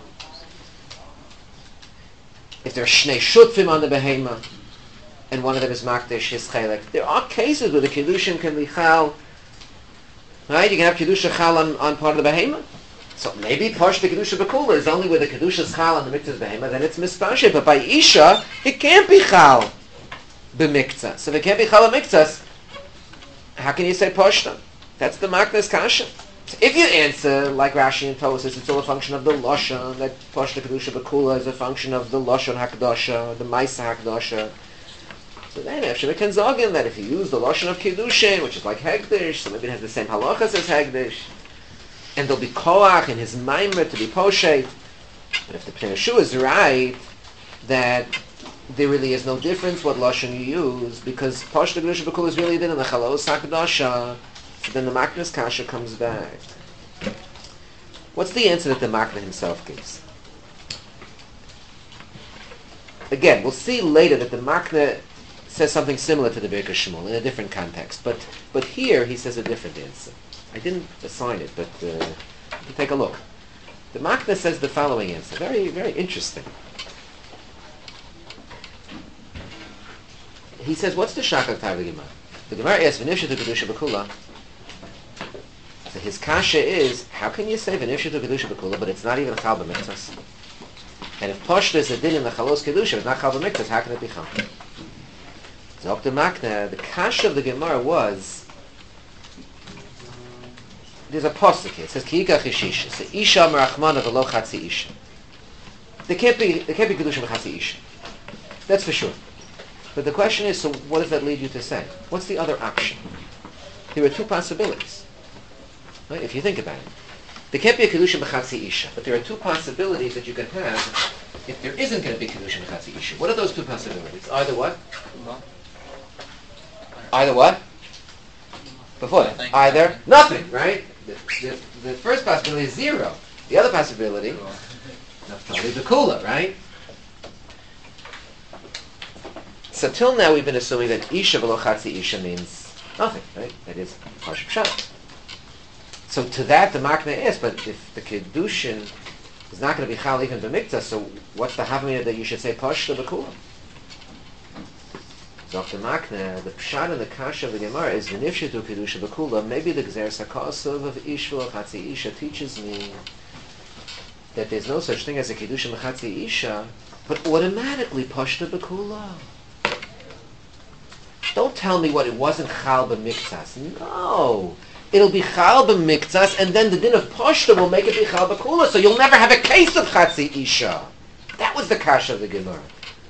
if there are shnei shutfim on the behema, and one of them is makdish his chelek, there are cases where the kedushin can be chal. Right? You can have kedusha chal on, on part of the behema. So maybe Pashta Kedusha B'Kula is only where the Kedusha is Chal on the Miktzah Behema, then it's Mispashe. But by Isha, it can't be Chal B'Miktzah. So if it can't be Chal B'Miktzah, how can you say Pashta? That's the Makna's Kasha. So if you answer, like Rashi and Tosfos, it's all a function of the Lashon, that Pashta Kedusha B'Kula is a function of the Lashon HaKadosha, the Maisa HaKadosha. So then, Efsheh we can zogin that if you use the Lashon of Kedushin, which is like Hegdish, so maybe it has the same halachas as Hegdish, and there'll be koach in his maimer to be poshet. But if the Pnei Yeshua is right, that there really is no difference what lashon you use, because Pashta Kedusha B'Kula is really then in the Chalos HaKadosha, so then the Makna's Kasha comes back. What's the answer that the Makna himself gives? Again, we'll see later that the Makna says something similar to the Birkas Shmuel in a different context, but but here he says a different answer. I didn't assign it, but uh, you can take a look. The Makna says the following answer. Very, very interesting. He says, what's the Shakal Tar the Gemara? The Gemara asks, V'nifshetu Kedusha B'Kula. So his kasha is, how can you say V'nifshetu Kedusha B'Kula, but it's not even Chal B'Miktzas? And if Pashta is a din in the Chalos Kedusha, it's not Chal B'Miktzas, how can it be Chal? So the Makna, the kasha of the Gemara was, there's a pasuk here. It says Kiika Chishisha. So Isha Merachmana v'lo Chatzi Isha. There can't be there can't be kedusha v'chatzi Isha. That's for sure. But the question is, so what does that lead you to say? What's the other option? There are two possibilities. Right? If you think about it, there can't be a kedusha v'chatzi Isha. But there are two possibilities that you can have if there isn't going to be kedusha v'chatzi Isha. What are those two possibilities? Either what? Either what? Before that. Either nothing, right? The, the, the first possibility is zero. The other possibility, Naftali B'Kula, right? So till now we've been assuming that Isha v'lo Chatzi Isha means nothing, right? That is Parsha Pshat. So to that the Makna is, but if the Kedushin is not going to be Chal even B'Miktzah, so what's the Havmina that you should say Parsha B'Kula? Doctor Makna, the Pshat and the Kasha of the Gemara is V'nifshetu Kedusha B'Kula. Maybe the Gzeres HaKosov of Ish v'lo Chatzi Isha teaches me that there's no such thing as a Kedusha B'Chatzi Isha, but automatically Pashta B'Kula. Don't tell me what it wasn't Chal B'Miktzas. No. It'll be Chal B'Miktzas, and then the din of Pashta will make it be Chal B'Kula, so you'll never have a case of Chatzi Isha. That was the Kasha of the Gemara.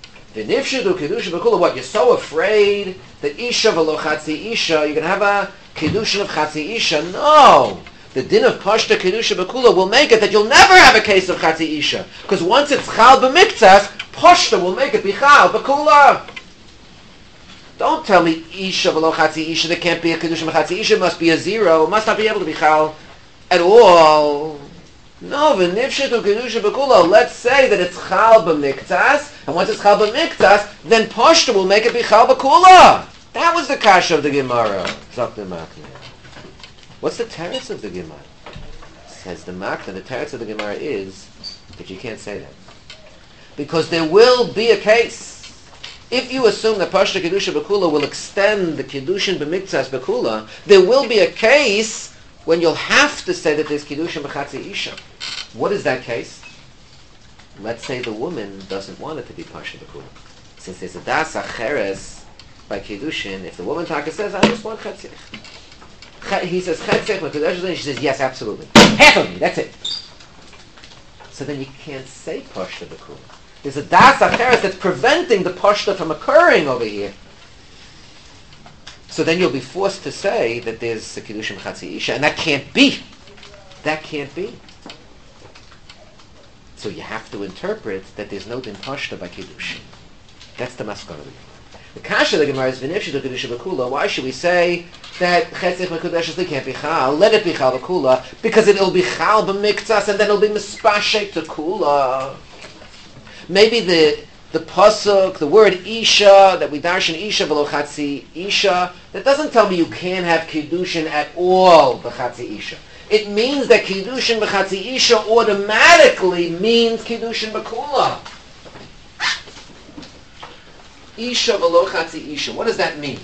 V'nifshetu Kedusha B'Kula, what, you're so afraid that Isha v'lo Chatzi Isha, you're going to have a Kiddushin of Chatzi Isha. No! The din of Pashta Kedusha B'Kula will make it that you'll never have a case of Chatzi Isha. Because once it's Chal B'Miktzas, Pashta will make it be Chal B'Kula. Don't tell me Isha v'lo Chatzi Isha, there can't be a Kedusha B'Chatzi Isha, must be a zero, must not be able to be Chal at all. No, V'nifshetu Kedusha B'Kula, let's say that it's Chal B'Miktzas, and once it's Chal B'Miktzas, then Pashta will make it be Chal B'Kula. That was the kasha of the Gemara. Zakna Makna. What's the teretz of the Gemara? Says the Makna, the teretz of the Gemara is that you can't say that. Because there will be a case. If you assume that Pashta Kedusha B'Kula will extend the Kedushin B'Miktzas B'Kula, there will be a case when you'll have to say that there's Kedushin B'Chatzi Isha. What is that case? Let's say the woman doesn't want it to be Pashta B'Kula. Since there's a das acheres by Kedushin, if the woman Taka says, I just want Chatzi, he says, she says, yes, absolutely. Half of me, that's it. So then you can't say Pashta B'Kula. There's a das acheres that's preventing the Pashta from occurring over here. So then you'll be forced to say that there's a Kedushin B'Chatzi Isha, and that can't be. That can't be. So you have to interpret that there's no din Pashta by Kedushin. That's the maskana. The kasha of the Gemara is v'nifshetu Kedusha B'Kula. Why should we say that Chetzich Mekudeshes can't be Chal? Let it be Chal B'Kula, because it'll be Chal B'Miktzas, and then it'll be Mispashek to Kula. Maybe the the pasuk, the word Isha, that we darshan Isha v'lo Chatzi Isha, that doesn't tell me you can't have Kedushin at all b'Chatzi Isha. It means that Kedushin b'Chatzi Isha automatically means Kedushin B'Kula. Isha v'lo Chatzi Isha. What does that mean?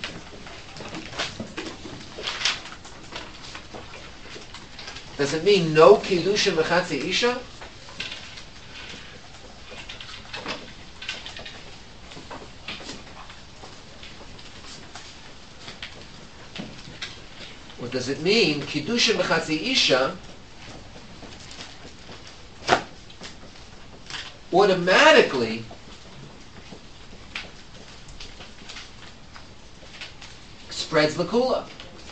Does it mean no Kedushin b'Chatzi Isha? Or does it mean Kedushin b'Chatzi Isha automatically spreads L'Kula?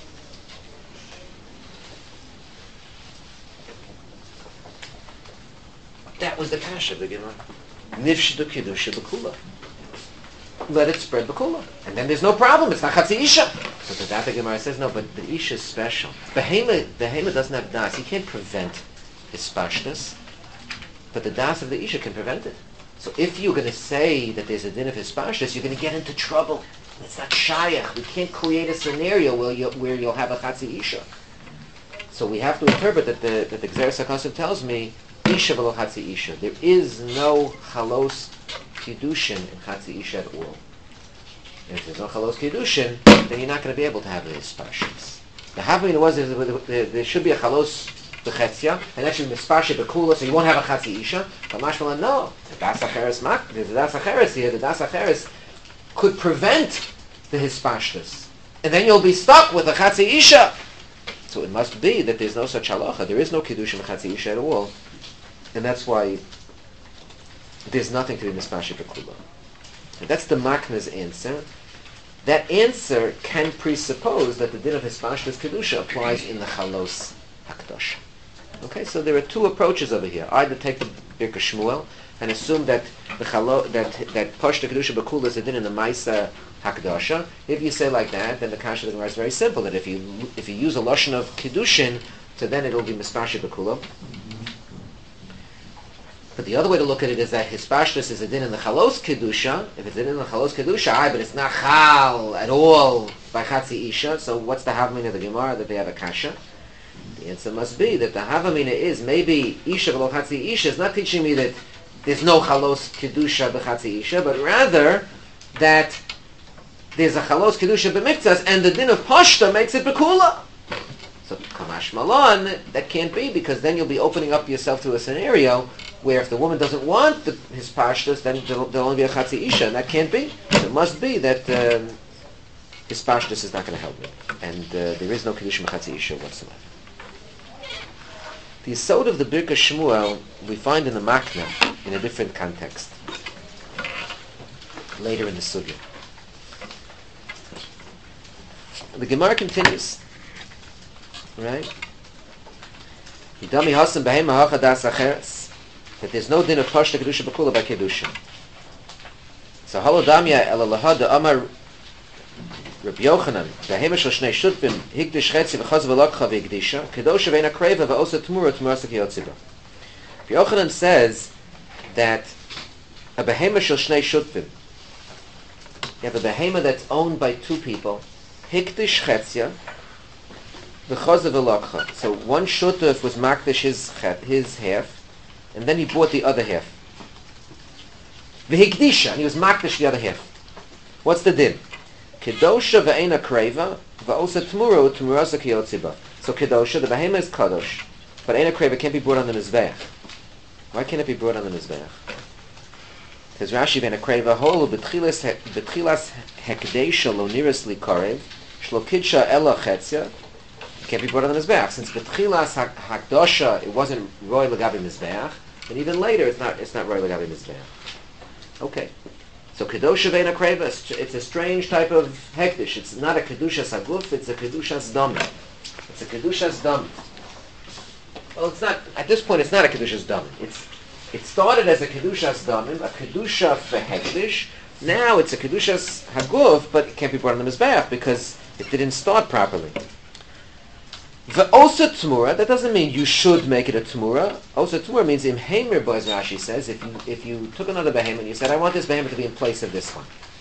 That was the kasha of the Gemara. Nifshdu Kedusha L'Kula. Let it spread L'Kula. And then there's no problem. It's not Chatzi Isha. So the Data Gemara says, no, but the Isha is special. Behema, Behema doesn't have das. He can't prevent his spashtus. But the das of the Isha can prevent it. So if you're going to say that there's a din of his spashtus, you're going to get into trouble. It's not shayach. We can't create a scenario where, you, where you'll have a Chatzi Isha. So we have to interpret that the, that the Gzeres HaKosav tells me, Isha v'lo Chatzi Isha. There is no chalos Kedushin in Chatzi Isha at all. And if there's no chalos Kedushin, then you're not going to be able to have the Mispashis. The Havamina was there, there should be a chalos B'Chetzia, and that should be Mispashis B'Kula, so you won't have a Chatzi Isha. But Mashmalan, no. The Das Acheres Mak, there's a Das Acheres here, the Das Acheres could prevent the Hispashtis. And then you'll be stuck with a Chatzi Isha. So it must be that there's no such halacha. There is no Kedushin Chatzi Isha at all. And that's why there's nothing to be Mispashis B'Kula. And that's the Makna's answer. That answer can presuppose that the din of Hispashtis Kedusha applies in the Chalos HaKadosh. Okay, so there are two approaches over here. Either take the Birka Shmuel and assume that the Chalo, that that Pashta Kedusha B'Kula is a din in the Maisa HaKadosha. If you say like that, then the Kasha of the Gemara is very simple. That if you if you use a lashon of Kedushin, so then it will be Mispashis B'Kula. But the other way to look at it is that Hispashtus is a din in the Chalos Kedusha. If it's a din in the Chalos Kedusha, aye, but it's not Chal at all by Chatzi Isha. So what's the Havamina of the Gemara that they have a Kasha? The answer must be that the Havamina is maybe Isha v'lo Chatzi Isha is not teaching me that there's no Chalos Kedusha b'Chatzi Isha, but rather that there's a Chalos Kedusha b'Miktzas and the din of Pashta makes it B'Kula. So Kamash Malon, that can't be, because then you'll be opening up yourself to a scenario where if the woman doesn't want the, his pashtus, then there'll, there'll only be a Chatzi Isha, and that can't be. So it must be that um, his pashtus is not going to help me, and uh, there is no Kedushin Chatzi Isha whatsoever. The Yesod of the Birka Shmuel we find in the Makna in a different context, later in the Sugya. The Gemara continues. right? Hidami hasan behema hachadas acheres. That there's no din of pashta kedusha b'kula by kedusha. So halodamya ela lahada amar Rabbi Yochanan behema shel shnei shutbim hikdish chetzi v'chaz v'lakcha v'hikdisha kedosha ve'ena kreva v'osa tmura tmura sakiyotziba. Rabbi Yochanan says that a behema shel shnei shutbim, you have a behema that's owned by two people, hikdish chetzia v'chaz v'lakcha. So one shutuf was makdish his his half, and then he bought the other half. V'hikdisha, and he was makdish the other half. What's the din? Kedosha ve'ena kreva v'osa tmura tmura sakiyotziba. So kedosha, the behema is kadosh, but ena kreva can't be brought on the mizbeach. Why can't it be brought on the mizbeach? Because Rashi ve'ena kreva holu betchilas betchilas hekdesha lo niras li karev shlo kidsha ela chetzia. It can't be brought on the mizbeach since betchilas hakdosha it wasn't roy legabi mizbeach, and even later it's not it's not roy legabi mizbeach. Okay. So kedosha ve'ena kreva, it's a strange type of hekdish. It's not a kedushas haguf, it's a kedushas dami. It's a kedushas dami. Well, it's not, at this point it's not a kedushas dami. It's, it started as a kedushas dami, a kedusha for hekdish. Now it's a kedushas haguf, but it can't be brought on the mizbeach because it didn't start properly. Ve'osa tmura, that doesn't mean you should make it a tmura. Osa tmura means im heimer, as Rashi says, if you if you took another behemoth and you said, I want this behemoth to be in place of this one.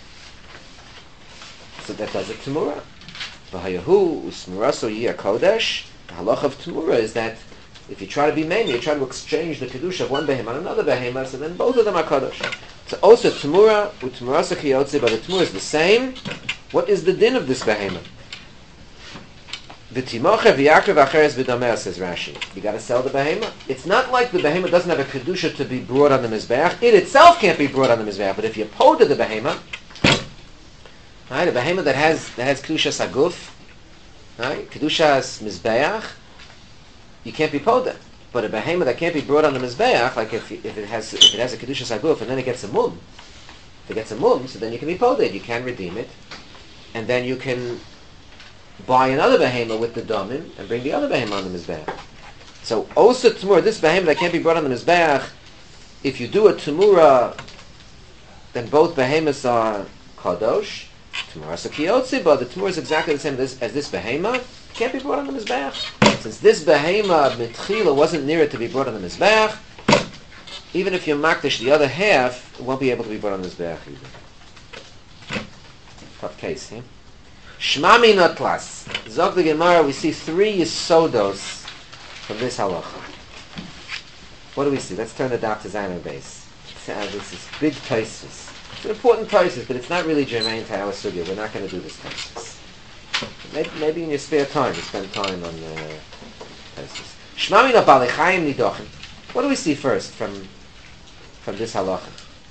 So that does a tmura. V'hayahu usmuraso yiyah kodesh. The halach of tmura is that if you try to be meimer, you try to exchange the kedusha of one behemoth on another behemoth, so then both of them are kodesh. So osa tmura, utmurasa kiyotze, but the tmura is the same. What is the din of this behemoth? V'timoche v'yakrev acheres v'domeh, says Rashi. You got to sell the behema. It's not like the behema doesn't have a kedusha to be brought on the mizbeach. It itself can't be brought on the mizbeach. But if you poda the behema, right, a behema that has that has kedushas haguf, right, kedushas mizbeach, you can't be poda. But a behema that can't be brought on the mizbeach, like if if it has if it has a kedushas haguf and then it gets a mum, if it gets a mum, so then you can be poded. You can redeem it, and then you can buy another behema with the domim and bring the other behema on the mizbeach. So also tamura, this behema that can't be brought on the mizbeach, if you do a tamura, then both behemas are kadosh. Tamura sakiyotzi, but the tamura is exactly the same as, as this behema. Can't be brought on the mizbeach. Since this behema mitchila wasn't near it to be brought on the mizbeach, even if you makdish the other half, it won't be able to be brought on the mizbeach either. Tough case, yeah? Shmami notlas. Zog the Gemara, we see three yisodos from this halacha. What do we see? Let's turn the dot to Zayin base. Uh, this is big places. It's an important places, but it's not really germane to our sugya. We're not going to do this places. Maybe, maybe in your spare time, you spend time on uh, places. Shmami no balechayim nidochim. What do we see first from from this halacha?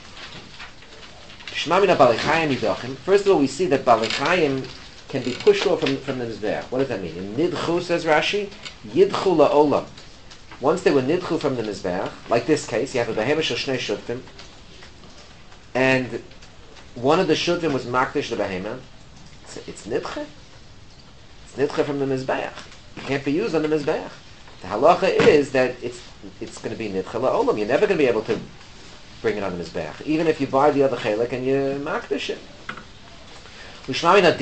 Shmami no balechayim nidochim. First of all, we see that balechayim can be pushed off from, from the mizbeach. What does that mean? In nidchu, says Rashi, yidchu la'olam. Once they were nidchu from the mizbeach, like this case, you have a behema shel shnei shutfim, and one of the shutfim was makdish the behema. It's, it's nidche. It's nidche from the mizbeach. It can't be used on the mizbeach. The halacha is that it's it's going to be nidche la'olam. You're never going to be able to bring it on the mizbeach, even if you buy the other chelik and you makdish it. What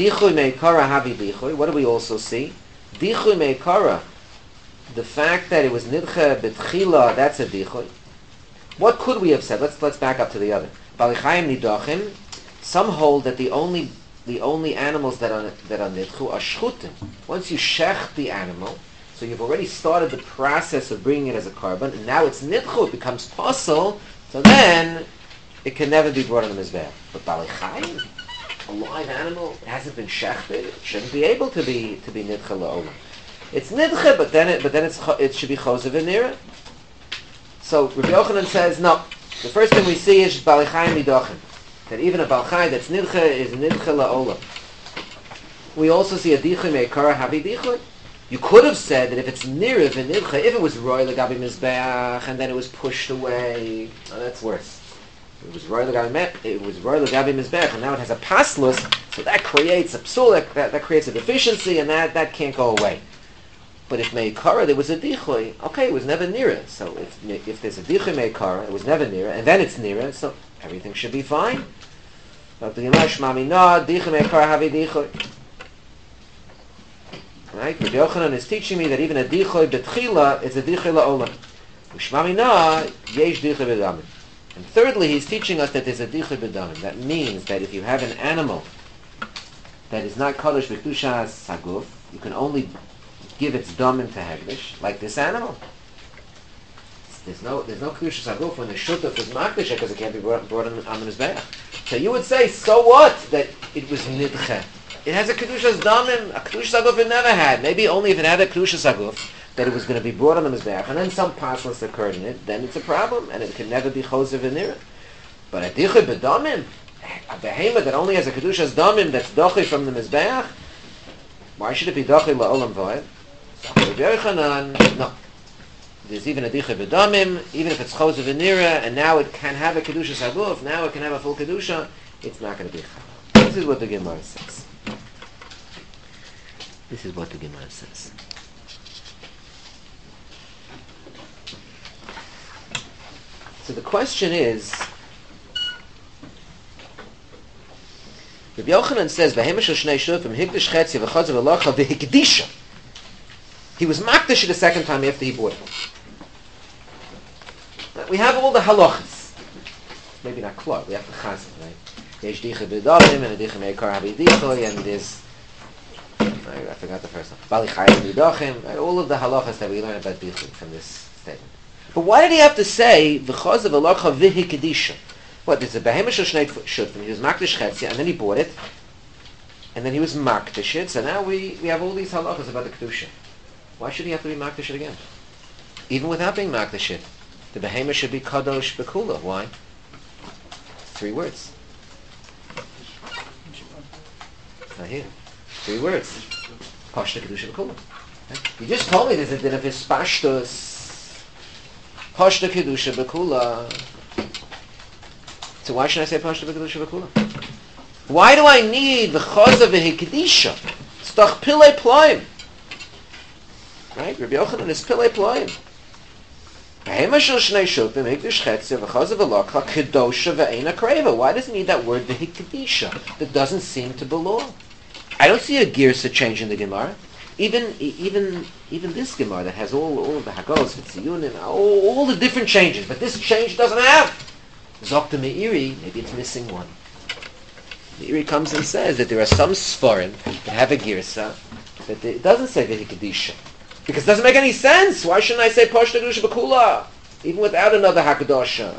do we also see? Dichui meikara, the fact that it was nidche betchila, that's a dichui. What could we have said? Let's let's back up to the other. Balichayim nidachim. Some hold that the only the only animals that are that are nidchu are shchutim. Once you shech the animal, so you've already started the process of bringing it as a carbon, and now it's nidchu, it becomes possible. So then it can never be brought on the mizbeach. But balichayim, a live animal, it hasn't been shechted, it shouldn't be able to be to be nidche la'olam. It's nidche, but then it but then it's it should be chosev v'nira. So Rabbi Yochanan says no. The first thing we see is balichayim nidochim, that even a balchai that's nidche is nidche la'olam. We also see a dichum meikara havi dichum. You could have said that if it's nira v'nidche, if it was roy legabi mizbeach and then it was pushed away, oh, that's worse. It was roy legabi it was roy legabi mizbeach, and now it has a paslus, so that creates a psul, that, that creates a deficiency, and that, that can't go away. But if Meikara, there was a Dichui, okay, it was never Nira. So if if there's a Dichui Meikara, it was never Nira, and then it's Nira, so everything should be fine. But the Gemara Shmami no, Dichui Meikara havi Dichui. Right? Rabbi Yochanan is teaching me that even a Dichui betchila is a Dichui la'olam. Shmami no, yesh Dichui b'damim. And thirdly, he's teaching us that there's a Dichui b'damim. That means that if you have an animal that is not Kadosh v'Kedushas Saguf, you can only give its damim to Hegdish, like this animal. There's no there's no Kedushas Saguf when the Shutaf is Makdish because it can't be brought, brought on, on the Mizbeach. So you would say, so what that it was Nidche? It has a Kedushas damim, a Kedushas Saguf it never had. Maybe only if it had a Kedushas Saguf that it was going to be brought on the Mizbeach, and then some parcels occurred in it, then it's a problem, and it can never be Chosev V'nira. But a Dichud B'damim, a behemoth that only has a Kedushas damim that's dochi from the Mizbeach, why should it be dochi la'olam voed? No. There's even a Dichud B'damim, even if it's Chosev V'nira, and now it can have a Kedushas Aguf, now it can have a full Kedusha, it's not going to be Chal. This is what the Gemara says. This is what the Gemara says. So the question is, Rabbi Yochanan says, "V'hemish shnei shofim hikdish chetzi v'chadzav v'locha v'hikdisha." He was makdish the second time after he bought it. We have all the halachas. Maybe not klor. We have the chazan, right? Yesh dicha b'dalim and a dicha meikar habidichoy, and there's I, I forgot the first one. Bali chayim b'dachim. Right? All of the halachas that we learn about dicha from this statement. But why did he have to say v'chazav v'locha v'hikdisha? What, there's a behemoth of shnei shutfim, he was makdish chetzia, and then he bought it, and then he was makdish it, so now we, we have all these halachas about the kedusha. Why should he have to be makdish it again? Even without being makdish it, the behemoth should be kadosh bekula. Why? Three words. It's not here. Three words. Pashta kedusha bekula. You just told me there's a din of hispashtus. Pashta kedusha bekula. So why should I say Pashta B'Kedusha V'Kula? Why do I need the Chaza V'Hikdisha? It's doch Pilei Ploim. Right? Rabbi Yochanan is Pilei Ploim. Behema Shel Shnei Shofim Hikdish Chetzia V'Chaza V'Lokha Kedosha V'Eina Kreva. Why does it need that word V'Hikdisha that doesn't seem to belong? I don't see a girsa change in the Gemara. Even even even this Gemara that has all all of the Hagos, V'Tziyunim, all, all the different changes, but this change doesn't have. Zokta Meiri, maybe it's missing one. Meiri comes and says that there are some Sforim that have a girsa, that it doesn't say V'Hikdisha. Because it doesn't make any sense. Why shouldn't I say Pashta Kedusha B'Kula? Even without another Hakadosha.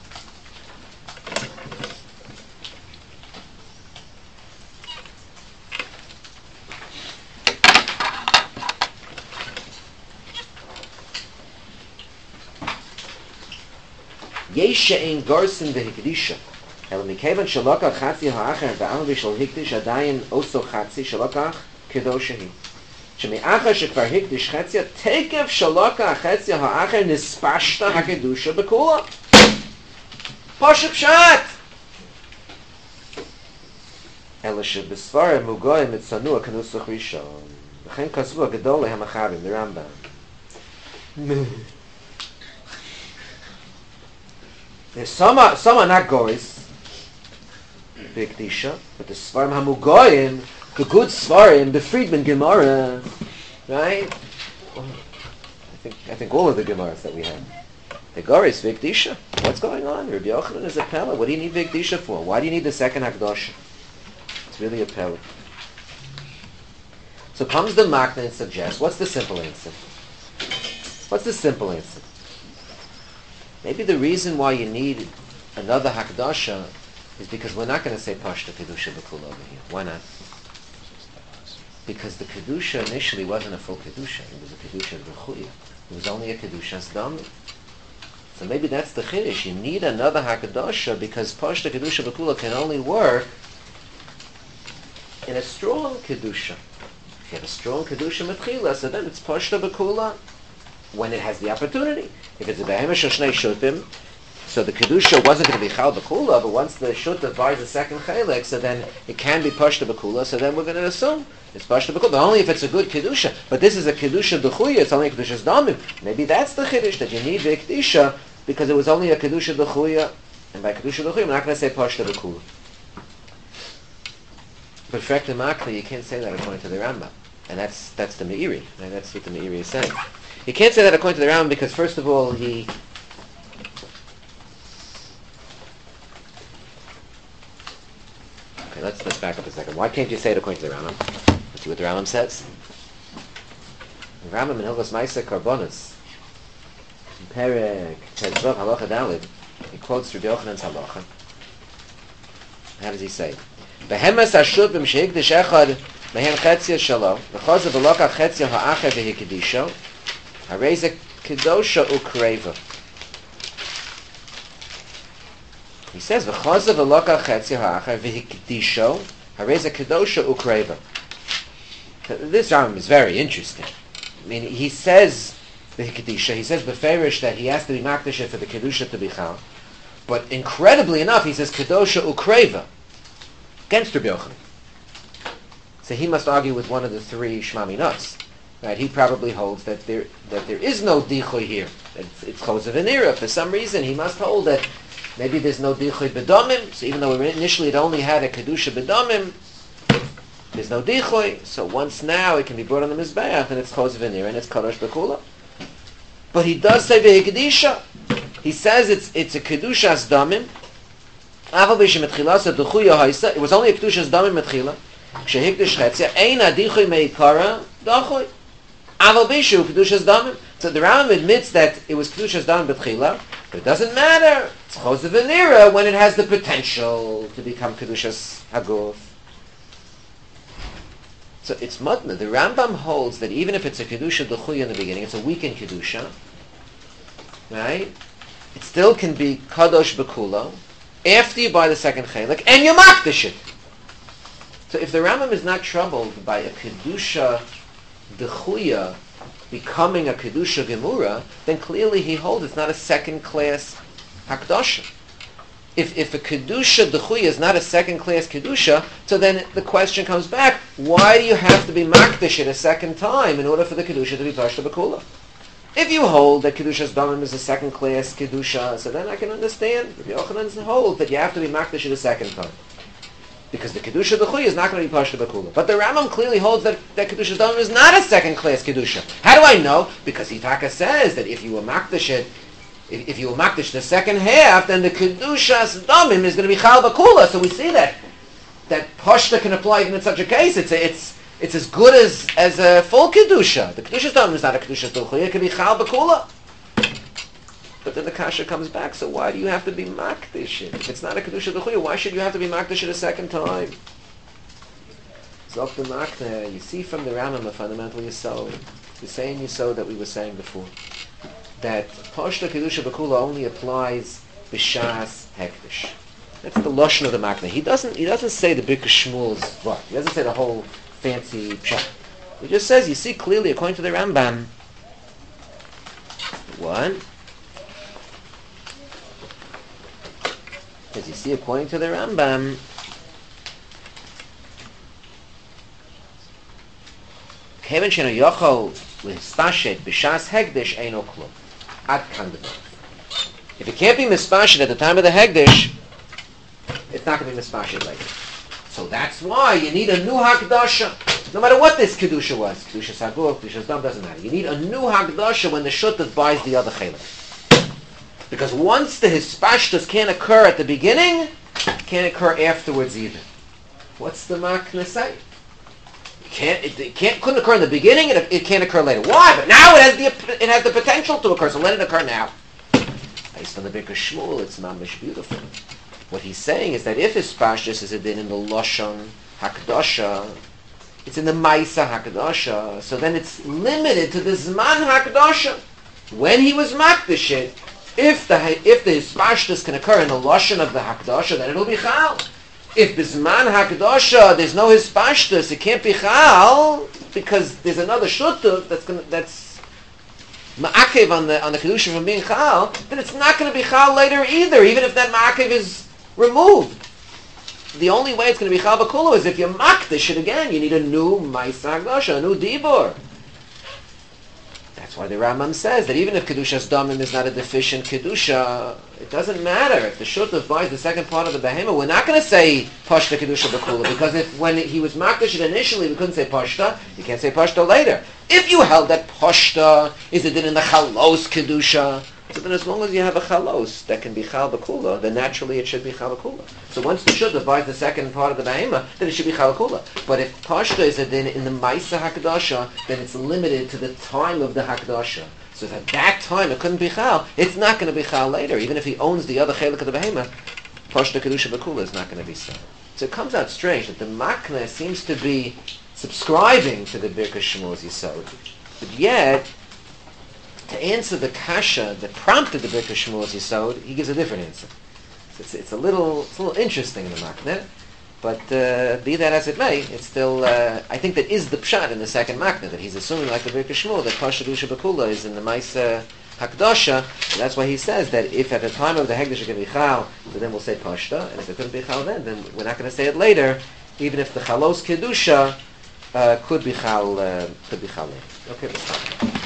Yesh she'ein garsin v'hikdisha. Ela mikevan shalokach chatzi ha'acher v'amal v'shal hikdish adayin oso chatzi shalokach kedoshahi. Sheme'acher shekvar hikdish chatzia tekev shalokach chatzi ha'acher nispashta ha'kedusha b'kula. Pashup shat! Ela shebesvara mugoy mitzanua kanusach rishon. V'chen kasvu ha'gedol le'hamachavim, the Rambam. There's some are, some are not goys, big disha, but the svarim hamugoyim, the good svarim, the Friedman Gemara, right? I think I think all of the Gemaras that we have, the goys big disha. What's going on? Rabbi Yochanan is a pella. What do you need big disha for? Why do you need the second hakdosha? It's really a pella. So comes the Makna and suggests, what's the simple answer? What's the simple answer? Maybe the reason why you need another Hakdasha is because we're not going to say Pashta Kedusha B'Kula over here. Why not? Because the Kedusha initially wasn't a full Kedusha. It was a Kedusha B'Chuya. It was only a Kedusha Sdami. So maybe that's the Chiddush. You need another Hakdasha because Pashta Kedusha B'Kula can only work in a strong Kedusha. If you have a strong Kedusha M'Tchila, so then it's Pashta B'Kula when it has the opportunity. If it's a behemoth of shnei shofim, So the kedusha wasn't going to be chal b'kula, but once the shutta buys the second chelik, so then it can be pashta b'kula. So then we're going to assume it's pashta b'kula, but only if it's a good kedusha. But this is a kedusha d'chuya; it's only a kedusha's damim. Maybe that's the chiddush that you need v'ikdisha because it was only a kedusha d'chuya, and by kedusha d'chuya, we're not going to say pashta b'kula. But frekta makli, you can't say that according to the Rambam, and that's that's the Meiri. Right? That's what the Meiri is saying. You can't say that according to the Rambam because first of all, he Okay, let's let's back up a second. Why can't you say it according to the Rambam? Let's see what the Rambam says. The Rambam in Hilchos Ma'aseh Karbonos, in Perek Tezvav Halacha Dalid, he quotes Rabbi Yochanan's halacha. How does he say? Behemes hashut b'mshehikdish echad mehen chetzia shalo v'chozav v'loka chetzia ha'acher v'hikdisho harei kedosha ukreva. He says, "V'chozav v'loka chetzia ha'achar v'hikdisho harei kedosha ukreva." This Rambam is very interesting. I mean, he says v'hikdisha. He says beferish that he has to be makdasha for the kedusha to be chal, but incredibly enough, he says kedosha ukreva against Rabbi Yochanan. So he must argue with one of the three shmaminos. Right? He probably holds that there that there is no dichoy here. That it's, it's chozav v'nira. For some reason, he must hold that. Maybe there's no dichoy b'domim, so even though initially it only had a kedusha b'domim, there's no dichoy, so once now it can be brought on the mizbeach, and it's chos v'nir, and it's kadosh b'kula. But he does say v'hikdisha. He says it's it's a kedushas damim. Aval b'shem etchilasa duchuya haisa. It was only a kedushas damim etchila. Kshehikdish chetzia eina dichoy meikara dachoy. Aval b'shem kedushas damim. So the Rambam admits that it was kedushas damim b'tchila, but it doesn't matter. It's chos v'nira when it has the potential to become kedushas haguf. So it's mudna. The Rambam holds that even if it's a kedusha d'chuya in the beginning, it's a weakened kedusha, right? It still can be kadosh b'kula after you buy the second chelik and you makdish it. So if the Rambam is not troubled by a kedusha d'chuya becoming a kedusha gemura, then clearly he holds it's not a second class hakdasha. If if a kedusha d'chuya is not a second class kedusha, so then the question comes back: why do you have to be makdish it a second time in order for the kedusha to be pashta b'kula? If you hold that kedusha's damim is a second class kedusha, so then I can understand. Rabbi Yochanan holds that you have to be makdish it a second time because the kedusha d'chuya is not going to be pashta b'kula. But the Rambam clearly holds that that kedusha's damim is not a second class kedusha. How do I know? Because Hitaka says that if you were makdish it. If, if you will makdish the second half, then the kedushas damim is going to be chal b'kula. So we see that that pashta can apply even in such a case. It's a, it's it's as good as as a full kedusha. The kedushas damim is not a kedusha d'chuya; it can be chal b'kula. But then the kasha comes back. So why do you have to be makdish it? If it's not a kedusha d'chuya, why should you have to be makdish it a second time? Zok the makna. You see from the Rambam a fundamental yisod. The same yisod that we were saying before. That Pashta Kedusha B'Kula only applies B'Shas Hekdesh. That's the Lashon of the Makna. He doesn't he doesn't say the Birkas Shmuel's what? He doesn't say the whole fancy pshat. He just says, you see clearly, according to the Rambam, what? As you see, according to the Rambam, Kevin Sheno Yochol L'Hispashet B'Shas Hekdesh Eino Klum. If it can't be mispashed at the time of the Hegdish, it's not going to be mispashed later. So that's why you need a new Hakdasha. No matter what this Kedusha was, Kedusha Saguf, Kedusha Dam, doesn't matter. You need a new Hakdasha when the Shutav buys the other Chelik. Because once the Hispashtas can't occur at the beginning, it can't occur afterwards either. What's the Makna say? It can't, it, it can't, couldn't occur in the beginning, it, it can't occur later. Why? But now it has the it has the potential to occur, so let it occur now. Based on the Birkas Shmuel, it's mamish beautiful. What he's saying is that if his pashtus is a din in the Lashon Hakdasha, it's in the Maisa Hakdasha, so then it's limited to the Zman Hakdasha. When he was makdish it, if the if the pashtus can occur in the Lashon of the Hakdasha, then it'll be chal. If Bisman Hakdasha there's no hispashtus, it can't be chal because there's another shutuf that's gonna that's ma'akev on the on the kedusha from being chal, then it's not going to be chal later either, even if that ma'akev is removed. The only way it's going to be chal b'kula is if you makdish it again. You need a new ma'isa hagdasha, a new dibur. That's why the Rambam says that even if Kedushas Damim is not a deficient Kedusha, it doesn't matter. If the Shutav buys the second part of the Behema, we're not going to say Pashta Kedusha B'Kula, because if when he was Makdash it initially, we couldn't say Pashta, you can't say Pashta later. If you held that Pashta is a din in the Chalos Kedusha, so then as long as you have a Chalos that can be Chal B'Kula, then naturally it should be Chal B'Kula. So once the Shutav buys the second part of the Behema, then it should be Chal B'Kula. But if Pashta is a din in the Maisa HaKadasha, then it's limited to the time of the Hakdasha. So if at that time it couldn't be Chal, it's not going to be Chal later. Even if he owns the other Chelik of the Behema, Pashta Kedusha B'Kula is not going to be so. So it comes out strange that the Makna seems to be subscribing to the Birkas Shmuel's Yisod. But yet, to answer the kasha that prompted the Birkas Shmuel's Yisod, he gives a different answer. So it's, it's a little it's a little interesting in the Makna. But uh, be that as it may, it's still, uh, I think that is the pshat in the second Makna, that he's assuming, like the Birkas Shmuel, that Pashta Kedusha B'Kula is in the Maisa Hakdasha, and that's why he says that if at the time of the Hekdesh it can be Chal, so then we'll say Pashta, and if it couldn't be Chal then, then we're not going to say it later, even if the Chalos Kedusha uh, could be Chal, uh, could be Chal. Okay, let's stop.